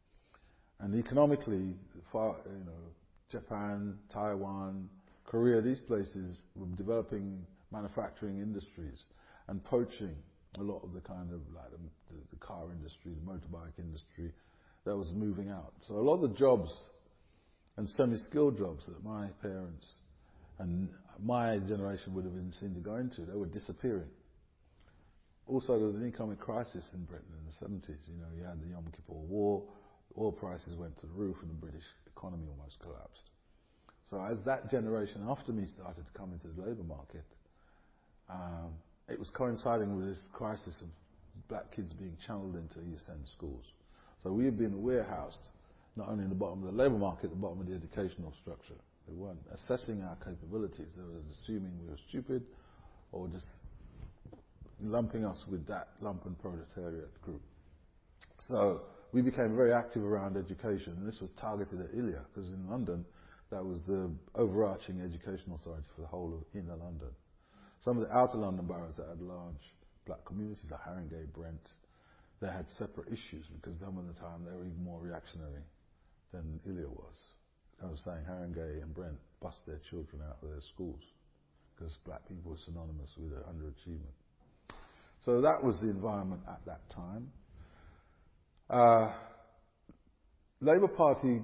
And economically, far, you know, Japan, Taiwan, Korea, these places were developing manufacturing industries and poaching a lot of the kind of like the, the, the car industry, the motorbike industry that was moving out. So a lot of the jobs and semi-skilled jobs that my parents and my generation would have been seen to go into, they were disappearing. Also, there was an economic crisis in Britain in the seventies. You know, you had the Yom Kippur War, oil prices went to the roof, and the British economy almost collapsed. So as that generation after me started to come into the labour market, um, it was coinciding with this crisis of black kids being channeled into East End schools. So we had been warehoused, not only in the bottom of the labour market, the bottom of the educational structure. They weren't assessing our capabilities. They were assuming we were stupid, or just lumping us with that lumpen proletariat group. So we became very active around education, and this was targeted at I L I A, because in London, that was the overarching education authority for the whole of inner London. Some of the outer London boroughs that had large black communities, like Haringey, Brent, they had separate issues, because some of the time they were even more reactionary than I L I A was. I was saying Haringey and Brent bust their children out of their schools because black people were synonymous with underachievement. So that was the environment at that time. Uh, Labour Party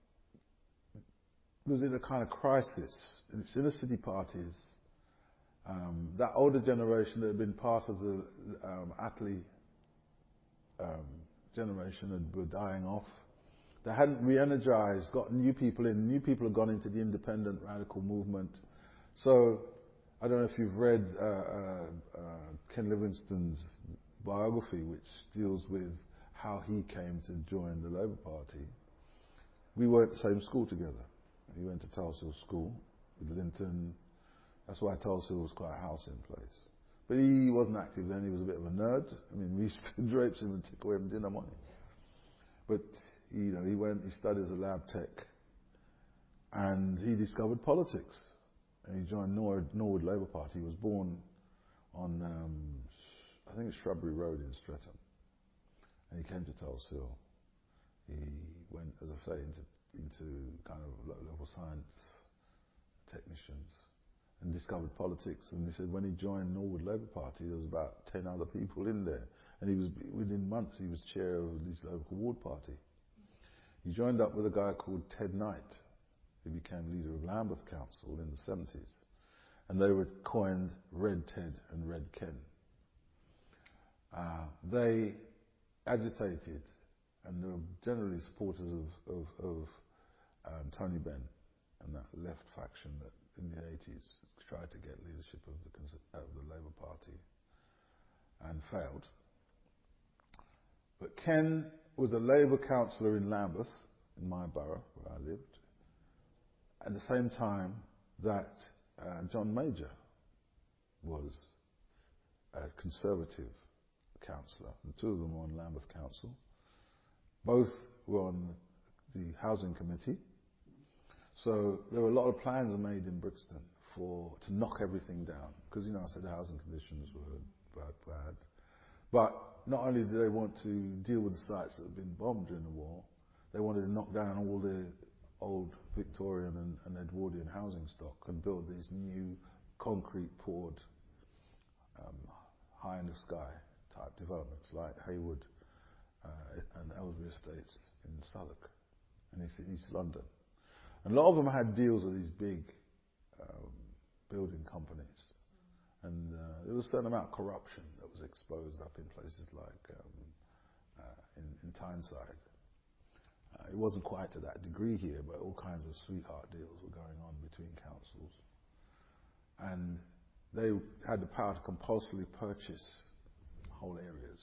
was in a kind of crisis. Its inner city parties, um, that older generation that had been part of the um, Attlee um, generation and were dying off. They hadn't re-energized, got new people in. New people had gone into the independent radical movement. So, I don't know if you've read uh, uh, uh, Ken Livingstone's biography, which deals with how he came to join the Labour Party. We were at the same school together. He went to Tulse Hill School with Linton. That's why Tulse Hill was quite a house-in place. But he wasn't active then. He was a bit of a nerd. I mean, we used to drape him and take away him dinner money. But you know, he went, he studied as a lab tech, and he discovered politics. And he joined Norwood, Norwood Labour Party. He was born on, um, I think it's Shrubbery Road in Streatham. And he came to Tulse Hill. He went, as I say, into, into kind of low-level science technicians and discovered politics. And he said when he joined Norwood Labour Party, there was about ten other people in there. And he was, within months, he was chair of this local ward party. He joined up with a guy called Ted Knight, who became leader of Lambeth Council in the seventies. And they were coined Red Ted and Red Ken. Uh, they agitated, and they were generally supporters of, of, of um, Tony Benn and that left faction that in the eighties tried to get leadership of the, of the Labour Party and failed. But Ken was a Labour councillor in Lambeth, in my borough where I lived, at the same time that uh, John Major was a Conservative councillor. The two of them were on Lambeth Council. Both were on the Housing Committee. So there were a lot of plans made in Brixton for to knock everything down. Because, you know, I said the housing conditions were bad, bad. But not only did they want to deal with the sites that had been bombed during the war, they wanted to knock down all the old Victorian and, and Edwardian housing stock and build these new concrete poured um, high in the sky type developments like Haywood uh, and Eldery Estates in Southwark and East, East London. And a lot of them had deals with these big um, building companies. And uh, there was a certain amount of corruption that was exposed up in places like um, uh, in, in Tyneside. Uh, it wasn't quite to that degree here, but all kinds of sweetheart deals were going on between councils. And they had the power to compulsorily purchase whole areas.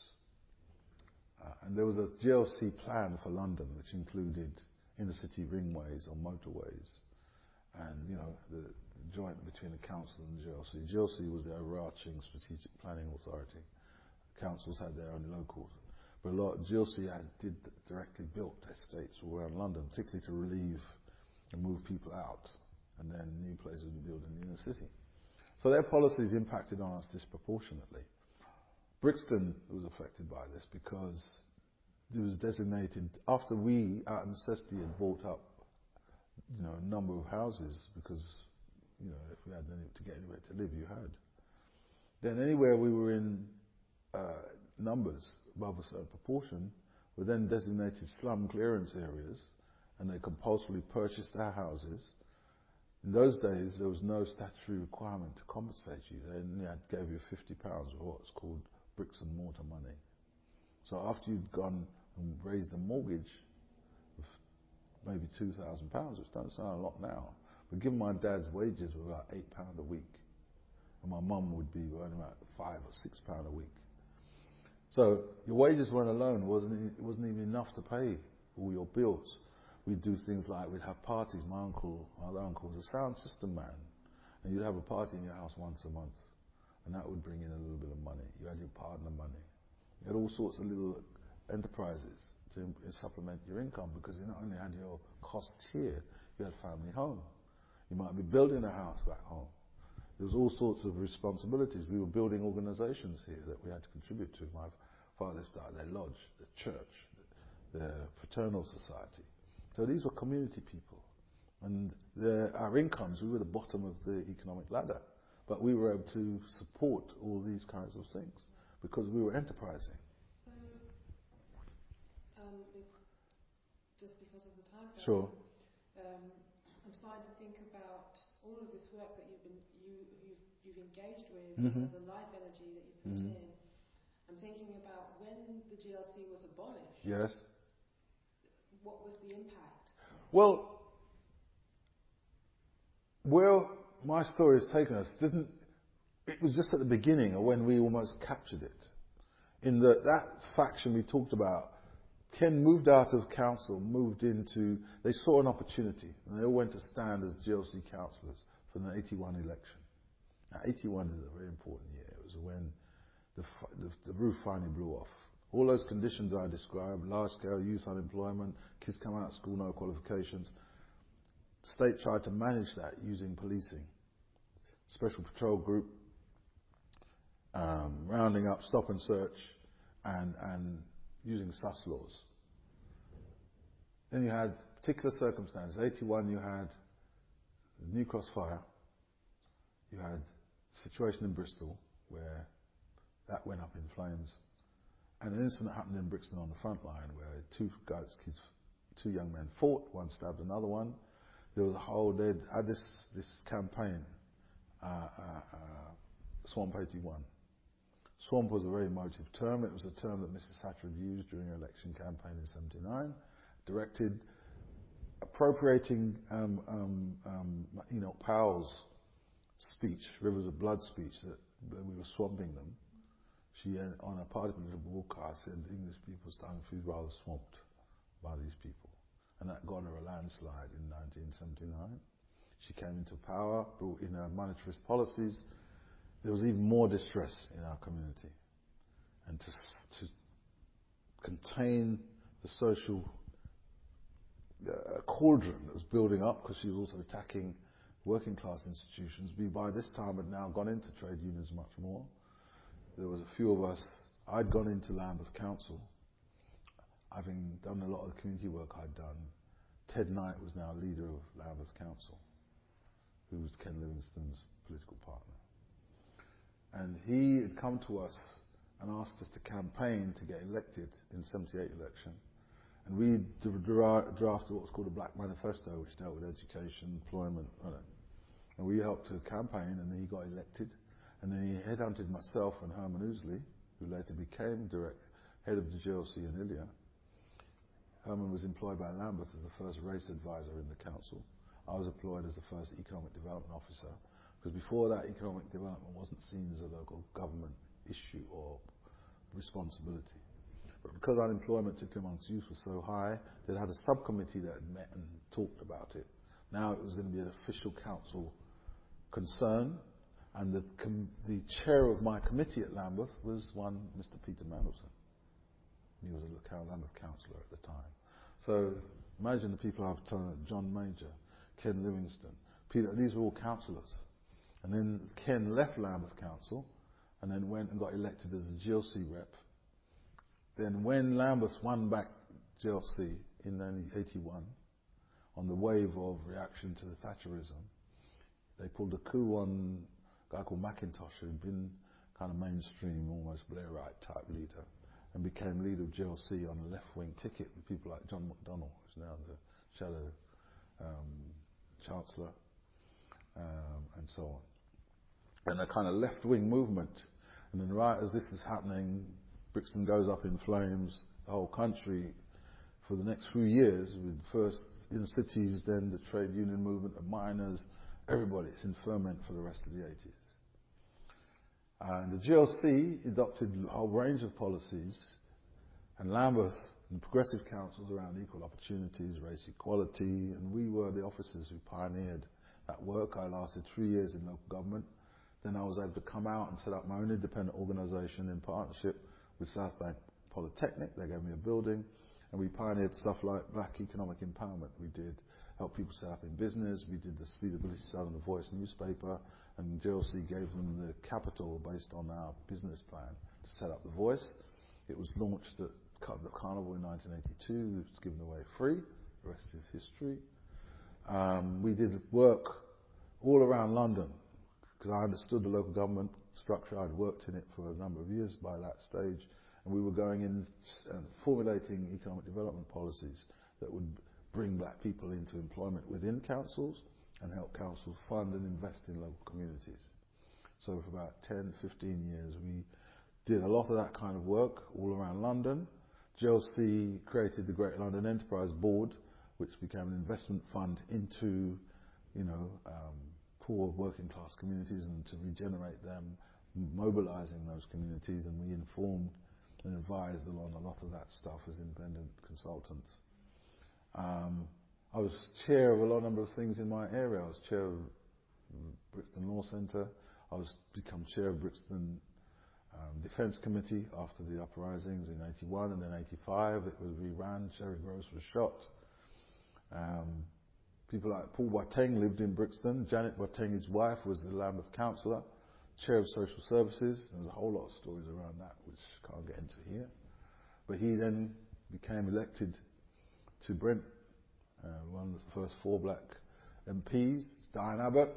Uh, and there was a G L C plan for London, which included inner city ringways or motorways, and you know the, the joint between the council and the G L C. G L C was the overarching strategic planning authority. Councils had their own locals, but a lot G L C had, did directly built estates all around London, particularly to relieve and move people out, and then new places would be built in the inner city. So their policies impacted on us disproportionately. Brixton was affected by this because it was designated, after we, out of necessity, had bought up, you know, a number of houses, because, you know, if we had any, to get anywhere to live, you had. Then anywhere we were in uh, numbers above a certain proportion were then designated slum clearance areas, and they compulsorily purchased our houses. In those days, there was no statutory requirement to compensate you. They only had, gave you fifty pounds of what's called bricks and mortar money. So after you'd gone and raised a mortgage of maybe two thousand pounds, which don't sound a lot now, but given my dad's wages were about eight pounds a week, and my mum would be earning about five or six pounds a week. So your wages weren't alone, it wasn't, it wasn't even enough to pay all your bills. We'd do things like we'd have parties. My uncle, my other uncle was a sound system man, and you'd have a party in your house once a month, and that would bring in a little bit of money. You had your partner money. You had all sorts of little enterprises to supplement your income, because you not only had your costs here, you had family home. You might be building a house back home. There was all sorts of responsibilities. We were building organisations here that we had to contribute to. My father started their lodge, the church, the fraternal society. So these were community people. And our incomes, we were the bottom of the economic ladder. But we were able to support all these kinds of things because we were enterprising. So, um, if, just because of the time frame, sure. um, I'm starting to think about all of this work that you've been you you've, you've engaged with, mm-hmm. the life energy that you put mm-hmm. in. I'm thinking about when the G L C was abolished. Yes. What was the impact? Well, where my story has taken us didn't. It was just at the beginning, or when we almost captured it. In the, that faction we talked about, Ken moved out of council, moved into. They saw an opportunity, and they all went to stand as G L C councillors for the eighty-one election. Now, eighty-one is a very important year. It was when the, the, the roof finally blew off. All those conditions I described, large-scale youth unemployment, kids come out of school, no qualifications. The state tried to manage that using policing. Special patrol group, um, rounding up, stop and search, and, and using sus laws. Then you had particular circumstances. eighty-one, you had the New Cross fire. You had a situation in Bristol where that went up in flames. And an incident happened in Brixton on the front line where two guys, kids, two young men fought, one stabbed another one. There was a whole, they had this, this campaign, uh, uh, uh, Swamp eighty-one. Swamp was a very emotive term. It was a term that Missus Thatcher had used during her election campaign in seventy-nine, directed appropriating um, um, um, Enoch Powell's speech, Rivers of Blood speech, that, that we were swamping them. she, uh, on a party political broadcast, said the English people starting to feel rather swamped by these people. And that got her a landslide in nineteen seventy-nine. She came into power, brought in her monetarist policies. There was even more distress in our community. And to, to contain the social uh, cauldron that was building up, because she was also attacking working class institutions, we by this time had now gone into trade unions much more. There was a few of us. I'd gone into Lambeth Council, having done a lot of the community work I'd done. Ted Knight was now leader of Lambeth Council, who was Ken Livingstone's political partner. And he had come to us and asked us to campaign to get elected in the seventy-eight election. And we dra- drafted what was called a Black Manifesto, which dealt with education, employment, and we helped to campaign, and he got elected. And then he headhunted myself and Herman Ousley, who later became direct head of the G L C in Ilya. Herman was employed by Lambeth as the first race advisor in the council. I was employed as the first economic development officer, because before that, economic development wasn't seen as a local government issue or responsibility. But because unemployment, particularly amongst youth, was so high, they had a subcommittee that had met and talked about it. Now it was going to be an official council concern, and the, com- the chair of my committee at Lambeth was one Mister Peter Mandelson. He was a Lambeth councillor at the time. So imagine the people I've told: John Major, Ken Livingstone, Peter. These were all councillors. And then Ken left Lambeth Council, and then went and got elected as a G L C rep. Then when Lambeth won back G L C in nineteen eighty-one, on the wave of reaction to the Thatcherism, they pulled a coup on a guy called Mackintosh, who had been kind of mainstream, almost Blairite type leader, and became leader of G L C on a left-wing ticket with people like John McDonnell, who's now the shadow um, chancellor, um, and so on. And a kind of left-wing movement. And then right as this is happening, Brixton goes up in flames, the whole country, for the next few years, with first in cities, then the trade union movement, the miners, everybody. It's in ferment for the rest of the eighties. And the G L C adopted a whole range of policies, and Lambeth and progressive councils around equal opportunities, race equality, and we were the officers who pioneered that work. I lasted three years in local government. Then I was able to come out and set up my own independent organisation in partnership with South Bank Polytechnic. They gave me a building, and we pioneered stuff like black economic empowerment. We did help people set up in business. We did the Feasibility Study on the Voice newspaper, and G L C gave them the capital based on our business plan to set up the Voice. It was launched at the Carnival in nineteen eighty-two. It was given away free. The rest is history. Um, we did work all around London, because I understood the local government structure. I'd worked in it for a number of years by that stage, and we were going in and formulating economic development policies that would bring black people into employment within councils and help councils fund and invest in local communities. So for about ten, fifteen years, we did a lot of that kind of work all around London. G L C created the Great London Enterprise Board, which became an investment fund into, you know, um, poor working class communities, and to regenerate them, mobilizing those communities, and we informed and advised on a lot of that stuff as independent consultants. Um, I was chair of a lot number of things in my area. I was chair of Brixton Law Centre. I was become chair of Brixton um, Defence Committee after the uprisings in eighty-one, and then eighty-five it was reran. Sherry Gross was shot. Um, People like Paul Boateng lived in Brixton. Janet Boateng, his wife, was a Lambeth councillor, chair of social services. There's a whole lot of stories around that, which I can't get into here. But he then became elected to Brent, uh, one of the first four black M Ps, Diane Abbott.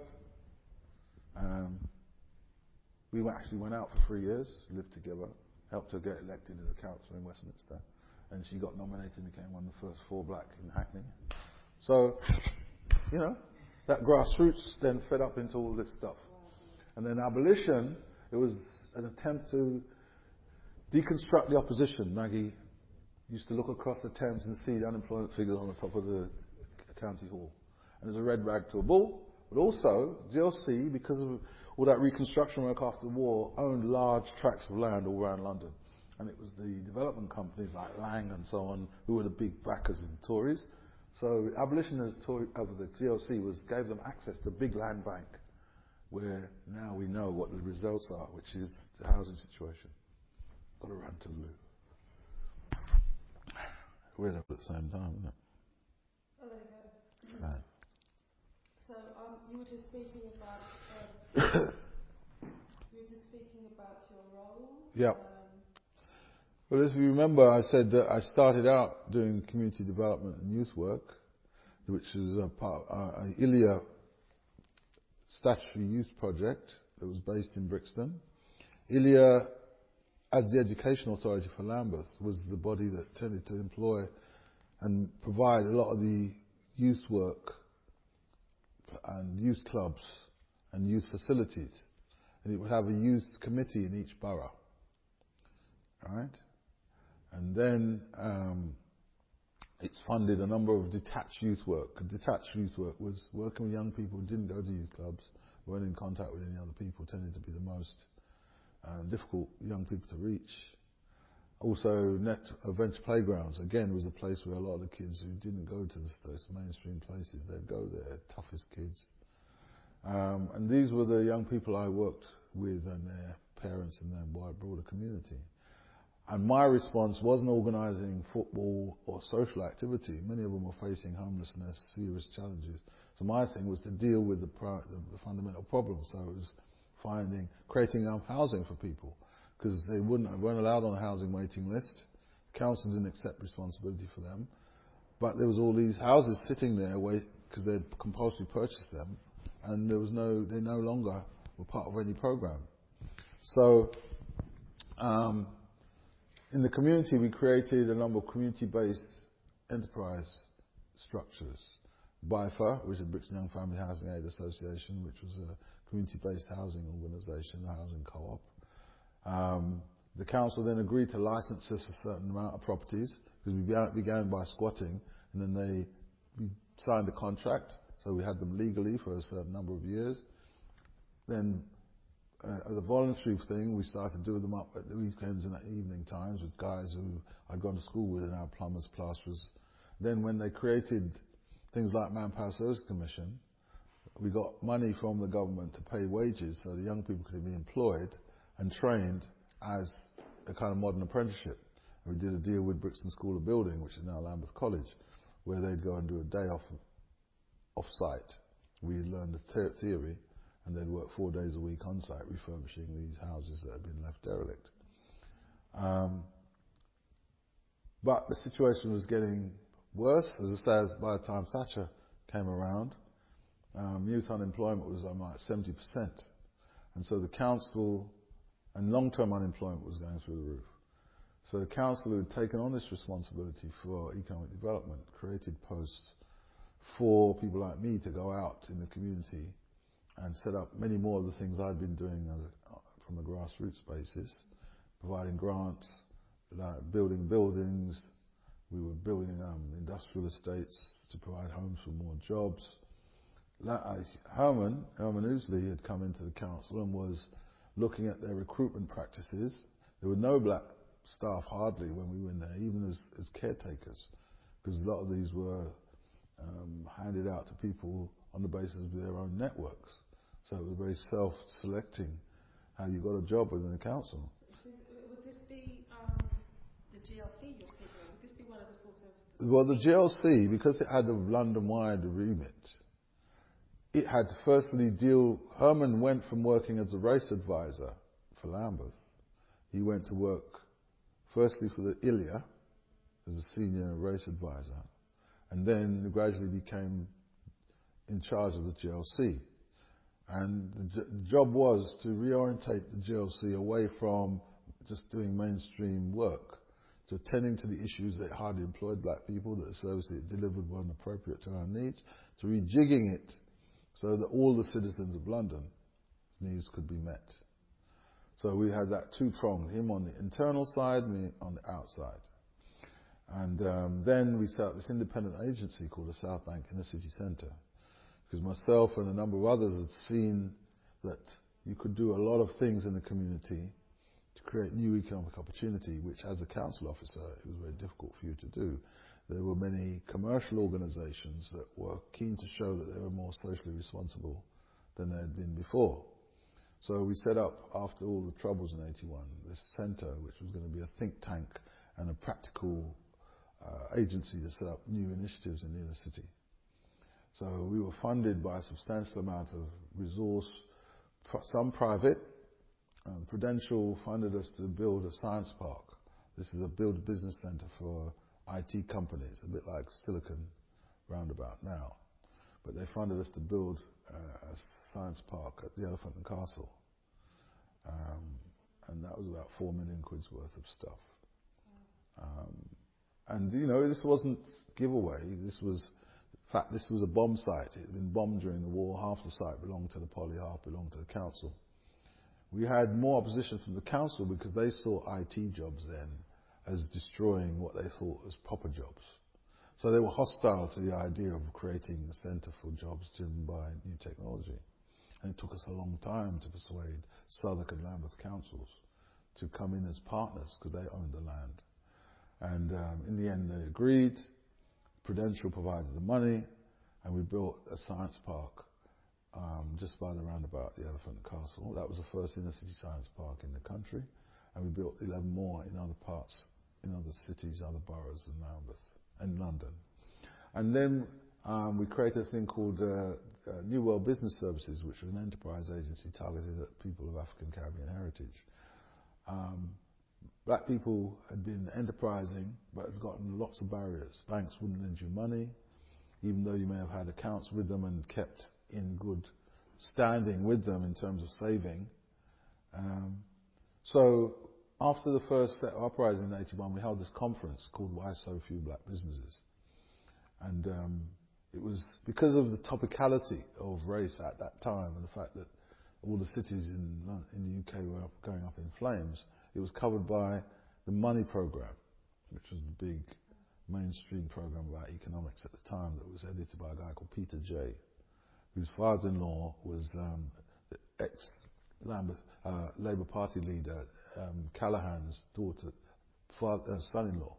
Um, we actually went out for three years, lived together, helped her get elected as a councillor in Westminster, and she got nominated and became one of the first four black in Hackney. So, you know, that grassroots then fed up into all this stuff. And then abolition, it was an attempt to deconstruct the opposition. Maggie used to look across the Thames and see the unemployment figures on the top of the county hall. And there's a red rag to a bull. But also, G L C, because of all that reconstruction work after the war, owned large tracts of land all around London. And it was the development companies like Lang and so on who were the big backers of the Tories. So abolitionists of the G L C was gave them access to a big land bank, where now we know what the results are, which is the housing situation. Got to run to the loo. We're up at the same time, isn't it? Oh, there you go. Right. So um, you were just speaking about uh, you were just speaking about your role. Yeah. Um, Well, if you remember, I said that I started out doing community development and youth work, which is a part of uh, I L I A statutory youth project that was based in Brixton. I L I A, as the education authority for Lambeth, was the body that tended to employ and provide a lot of the youth work and youth clubs and youth facilities. And it would have a youth committee in each borough. All right? And then um, it's funded a number of detached youth work. Detached youth work was working with young people who didn't go to youth clubs, weren't in contact with any other people, tended to be the most uh, difficult young people to reach. Also, net adventure playgrounds, again, was a place where a lot of the kids who didn't go to those mainstream places, they'd go there, toughest kids. Um, and these were the young people I worked with and their parents and their broader community. And my response wasn't organising football or social activity. Many of them were facing homelessness, serious challenges. So my thing was to deal with the, pro- the, the fundamental problem. So it was finding, creating um, housing for people, because they wouldn't weren't allowed on a housing waiting list. The council didn't accept responsibility for them, but there was all these houses sitting there because they'd compulsory purchased them, and there was no, they no longer were part of any program. So. Um, In the community, we created a number of community-based enterprise structures. B I F A, which is Brixton Young Family Housing Aid Association, which was a community-based housing organisation, a housing co-op. Um, the council then agreed to license us a certain amount of properties, because we began by squatting, and then they we signed a contract, so we had them legally for a certain number of years. Then Uh, as a voluntary thing, we started doing them up at the weekends and at evening times with guys who I'd gone to school with, and our plumbers, plasterers. Then when they created things like Manpower Service Commission, we got money from the government to pay wages so the young people could be employed and trained as a kind of modern apprenticeship. And we did a deal with Brixton School of Building, which is now Lambeth College, where they'd go and do a day off off-site. We learned the te- theory, and they'd work four days a week on site refurbishing these houses that had been left derelict. Um, but the situation was getting worse, as I say, as by the time Thatcher came around. Um, youth unemployment was um, like seventy percent. And so the council, and long-term unemployment was going through the roof. So the council, who had taken on this responsibility for economic development, created posts for people like me to go out in the community and set up many more of the things I'd been doing as a, from a grassroots basis, providing grants, like building buildings. We were building um, industrial estates to provide homes for more jobs. Like, uh, Herman, Herman Ousley had come into the council and was looking at their recruitment practices. There were no black staff hardly when we were in there, even as, as caretakers, because a lot of these were um, handed out to people on the basis of their own networks. So it was very self-selecting how you got a job within the council. So would this be um, the G L C you're speaking of? Would this be one of the sort of... Well, the G L C, because it had a London-wide remit, it had to firstly deal... Herman went from working as a race advisor for Lambeth. He went to work firstly for the I L I A as a senior race advisor, and then gradually became in charge of the G L C. And the, j- the job was to reorientate the G L C away from just doing mainstream work to attending to the issues that hardly employed black people, that the service it delivered weren't appropriate to our needs, to rejigging it so that all the citizens of London's needs could be met. So we had that two-pronged, him on the internal side, me on the outside. And um, then we set up this independent agency called the South Bank Inner City Centre, because myself and a number of others had seen that you could do a lot of things in the community to create new economic opportunity, which as a council officer, it was very difficult for you to do. There were many commercial organizations that were keen to show that they were more socially responsible than they had been before. So we set up, after all the troubles in eighty-one, this centre, which was going to be a think tank and a practical uh, agency to set up new initiatives in the inner city. So we were funded by a substantial amount of resource, some private. Um, Prudential funded us to build a science park. This is a build a business centre for I T companies, a bit like Silicon Roundabout now. But they funded us to build uh, a science park at the Elephant and Castle. Um, and that was about four million quid's worth of stuff. Um, and, you know, this wasn't giveaway. This was, in fact, this was a bomb site. It had been bombed during the war. Half the site belonged to the Poly, half belonged to the council. We had more opposition from the council because they saw I T jobs then as destroying what they thought was proper jobs. So they were hostile to the idea of creating a centre for jobs driven by new technology. And it took us a long time to persuade Southwark and Lambeth councils to come in as partners because they owned the land. And um, in the end they agreed. Prudential provided the money and we built a science park Um, just by the roundabout, the Elephant and Castle. That was the first inner city science park in the country, and we built eleven more in other parts, in other cities, other boroughs in Lambeth and London. And then um, we created a thing called uh, uh, New World Business Services, which was an enterprise agency targeted at people of African Caribbean heritage. Um, black people had been enterprising, but had gotten lots of barriers. Banks wouldn't lend you money, even though you may have had accounts with them and kept in good standing with them in terms of saving. Um, so after the first set of uprising in eighty-one, we held this conference called Why So Few Black Businesses. And um, it was because of the topicality of race at that time and the fact that all the cities in, in the U K were up, going up in flames, it was covered by the Money Programme, which was the big mainstream programme about economics at the time that was edited by a guy called Peter Jay, whose father-in-law was um, the ex-Labour uh, Party leader, um, Callaghan's daughter, father, uh, son-in-law.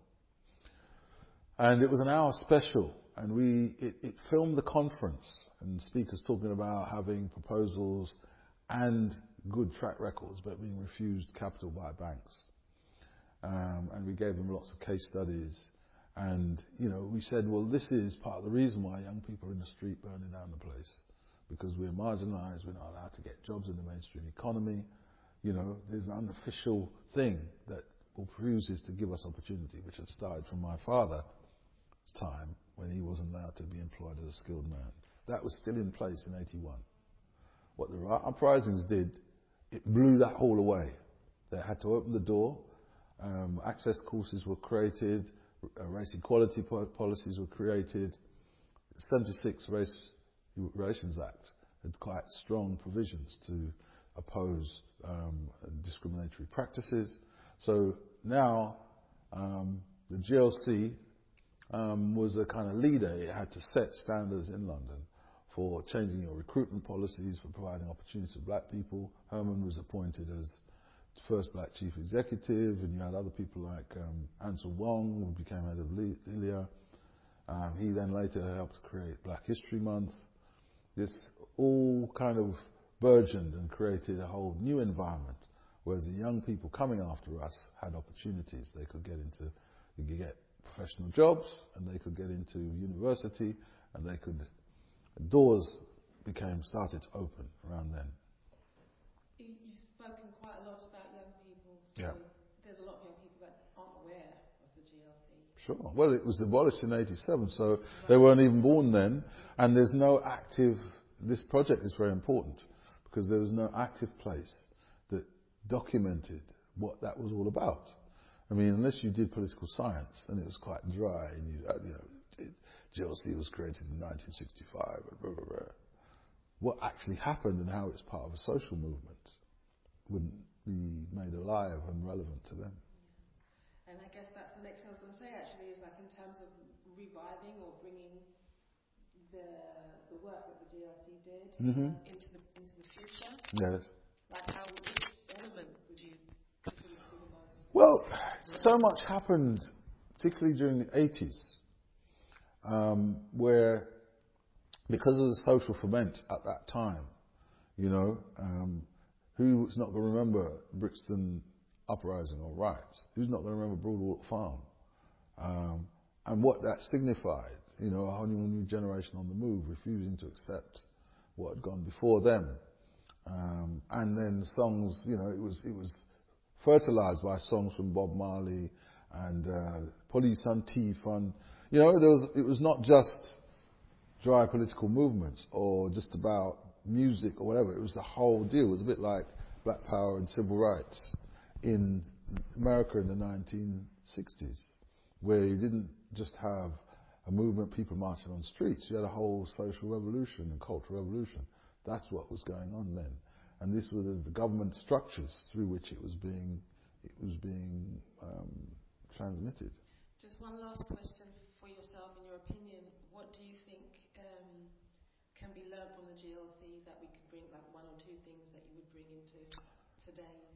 And it was an hour special, and we it, it filmed the conference, and speakers talking about having proposals and good track records, but being refused capital by banks. Um, and we gave them lots of case studies. And, you know, we said, well, this is part of the reason why young people are in the street burning down the place. Because we're marginalised, we're not allowed to get jobs in the mainstream economy. You know, there's an unofficial thing that refuses to give us opportunity, which had started from my father's time when he wasn't allowed to be employed as a skilled man. That was still in place in eighty-one. What the uprisings did, it blew that all away. They had to open the door, um, access courses were created, Uh, race equality po- policies were created. The seventy-six Race Relations Act had quite strong provisions to oppose um, discriminatory practices. So now um, the G L C um, was a kind of leader. It had to set standards in London for changing your recruitment policies, for providing opportunities for black people. Herman was appointed as first black chief executive, and you had other people like um, Ansel Wong, who became head of I L I A. Um, he then later helped create Black History Month. This all kind of burgeoned and created a whole new environment, whereas the young people coming after us had opportunities. They could get into, they could get professional jobs, and they could get into university, and they could, doors became, started to open around then. You've spoken quite a lot about young people, so yeah. There's a lot of young people that aren't aware of the G L C. Sure. Well, it was abolished in eighty-seven, so right. They weren't even born then, and there's no active, this project is very important, because there was no active place that documented what that was all about. I mean, unless you did political science, and it was quite dry, and you, you know, it, G L C was created in nineteen sixty-five, and blah, blah, blah. What actually happened and how it's part of a social movement wouldn't be made alive and relevant to them. Yeah. And I guess that's the next thing I was going to say actually, is like in terms of reviving or bringing the the work that the G L C did mm-hmm. uh, into the into the future. Yes. Like, how, which elements would you consider to be the most? Well, so much happened, particularly during the eighties, um, where, because of the social ferment at that time, you know, um, who's not going to remember Brixton Uprising or riots? Who's not going to remember Broadwater Farm? Um, and what that signified, you know, a whole new, new generation on the move, refusing to accept what had gone before them. Um, and then songs, you know, it was it was fertilized by songs from Bob Marley and uh, Police Antifa. You know, there was, it was not just dry political movements or just about music or whatever. It was the whole deal. It was a bit like Black Power and civil rights in America in the nineteen sixties, where you didn't just have a movement, people marching on streets. You had a whole social revolution and cultural revolution. That's what was going on then. And this was the government structures through which it was being it was being um, transmitted. Just one last question for yourself. In your opinion, what do you think um, can be learned from the G L C that we could bring, like one or two things that you would bring into today's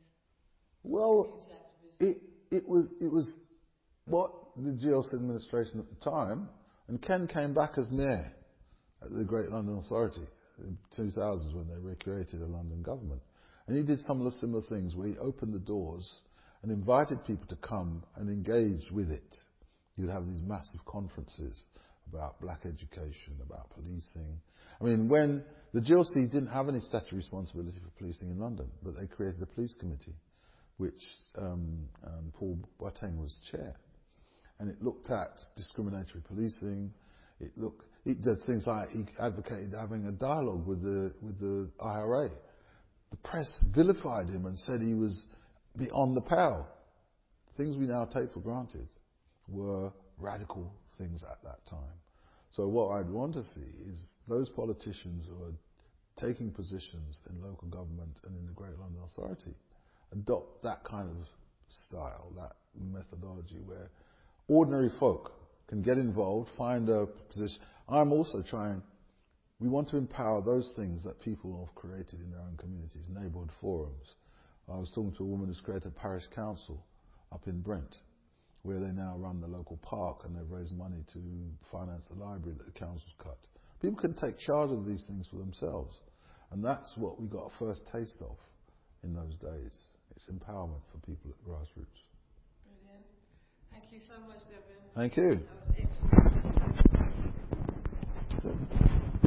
well, community activism? It it was it was what the G L C administration at the time, and Ken came back as mayor at the Great London Authority in two thousands when they recreated a London government. And he did some of the similar things where he opened the doors and invited people to come and engage with it. You'd have these massive conferences about black education, about policing. I mean, when the G L C didn't have any statutory responsibility for policing in London, but they created a police committee, which um, um, Paul Boateng was chair. And it looked at discriminatory policing. It looked, it did things like he advocated having a dialogue with the with the I R A. The press vilified him and said he was beyond the pale. Things we now take for granted were radical things at that time. So what I'd want to see is those politicians who are taking positions in local government and in the Great London Authority adopt that kind of style, that methodology where ordinary folk can get involved, find a position. I'm also trying, we want to empower those things that people have created in their own communities, neighbourhood forums. I was talking to a woman who's created a parish council up in Brent, where they now run the local park and they've raised money to finance the library that the council's cut. People can take charge of these things for themselves. And that's what we got a first taste of in those days. It's empowerment for people at grassroots. Brilliant. Thank you so much, Devin. Thank you. That was excellent.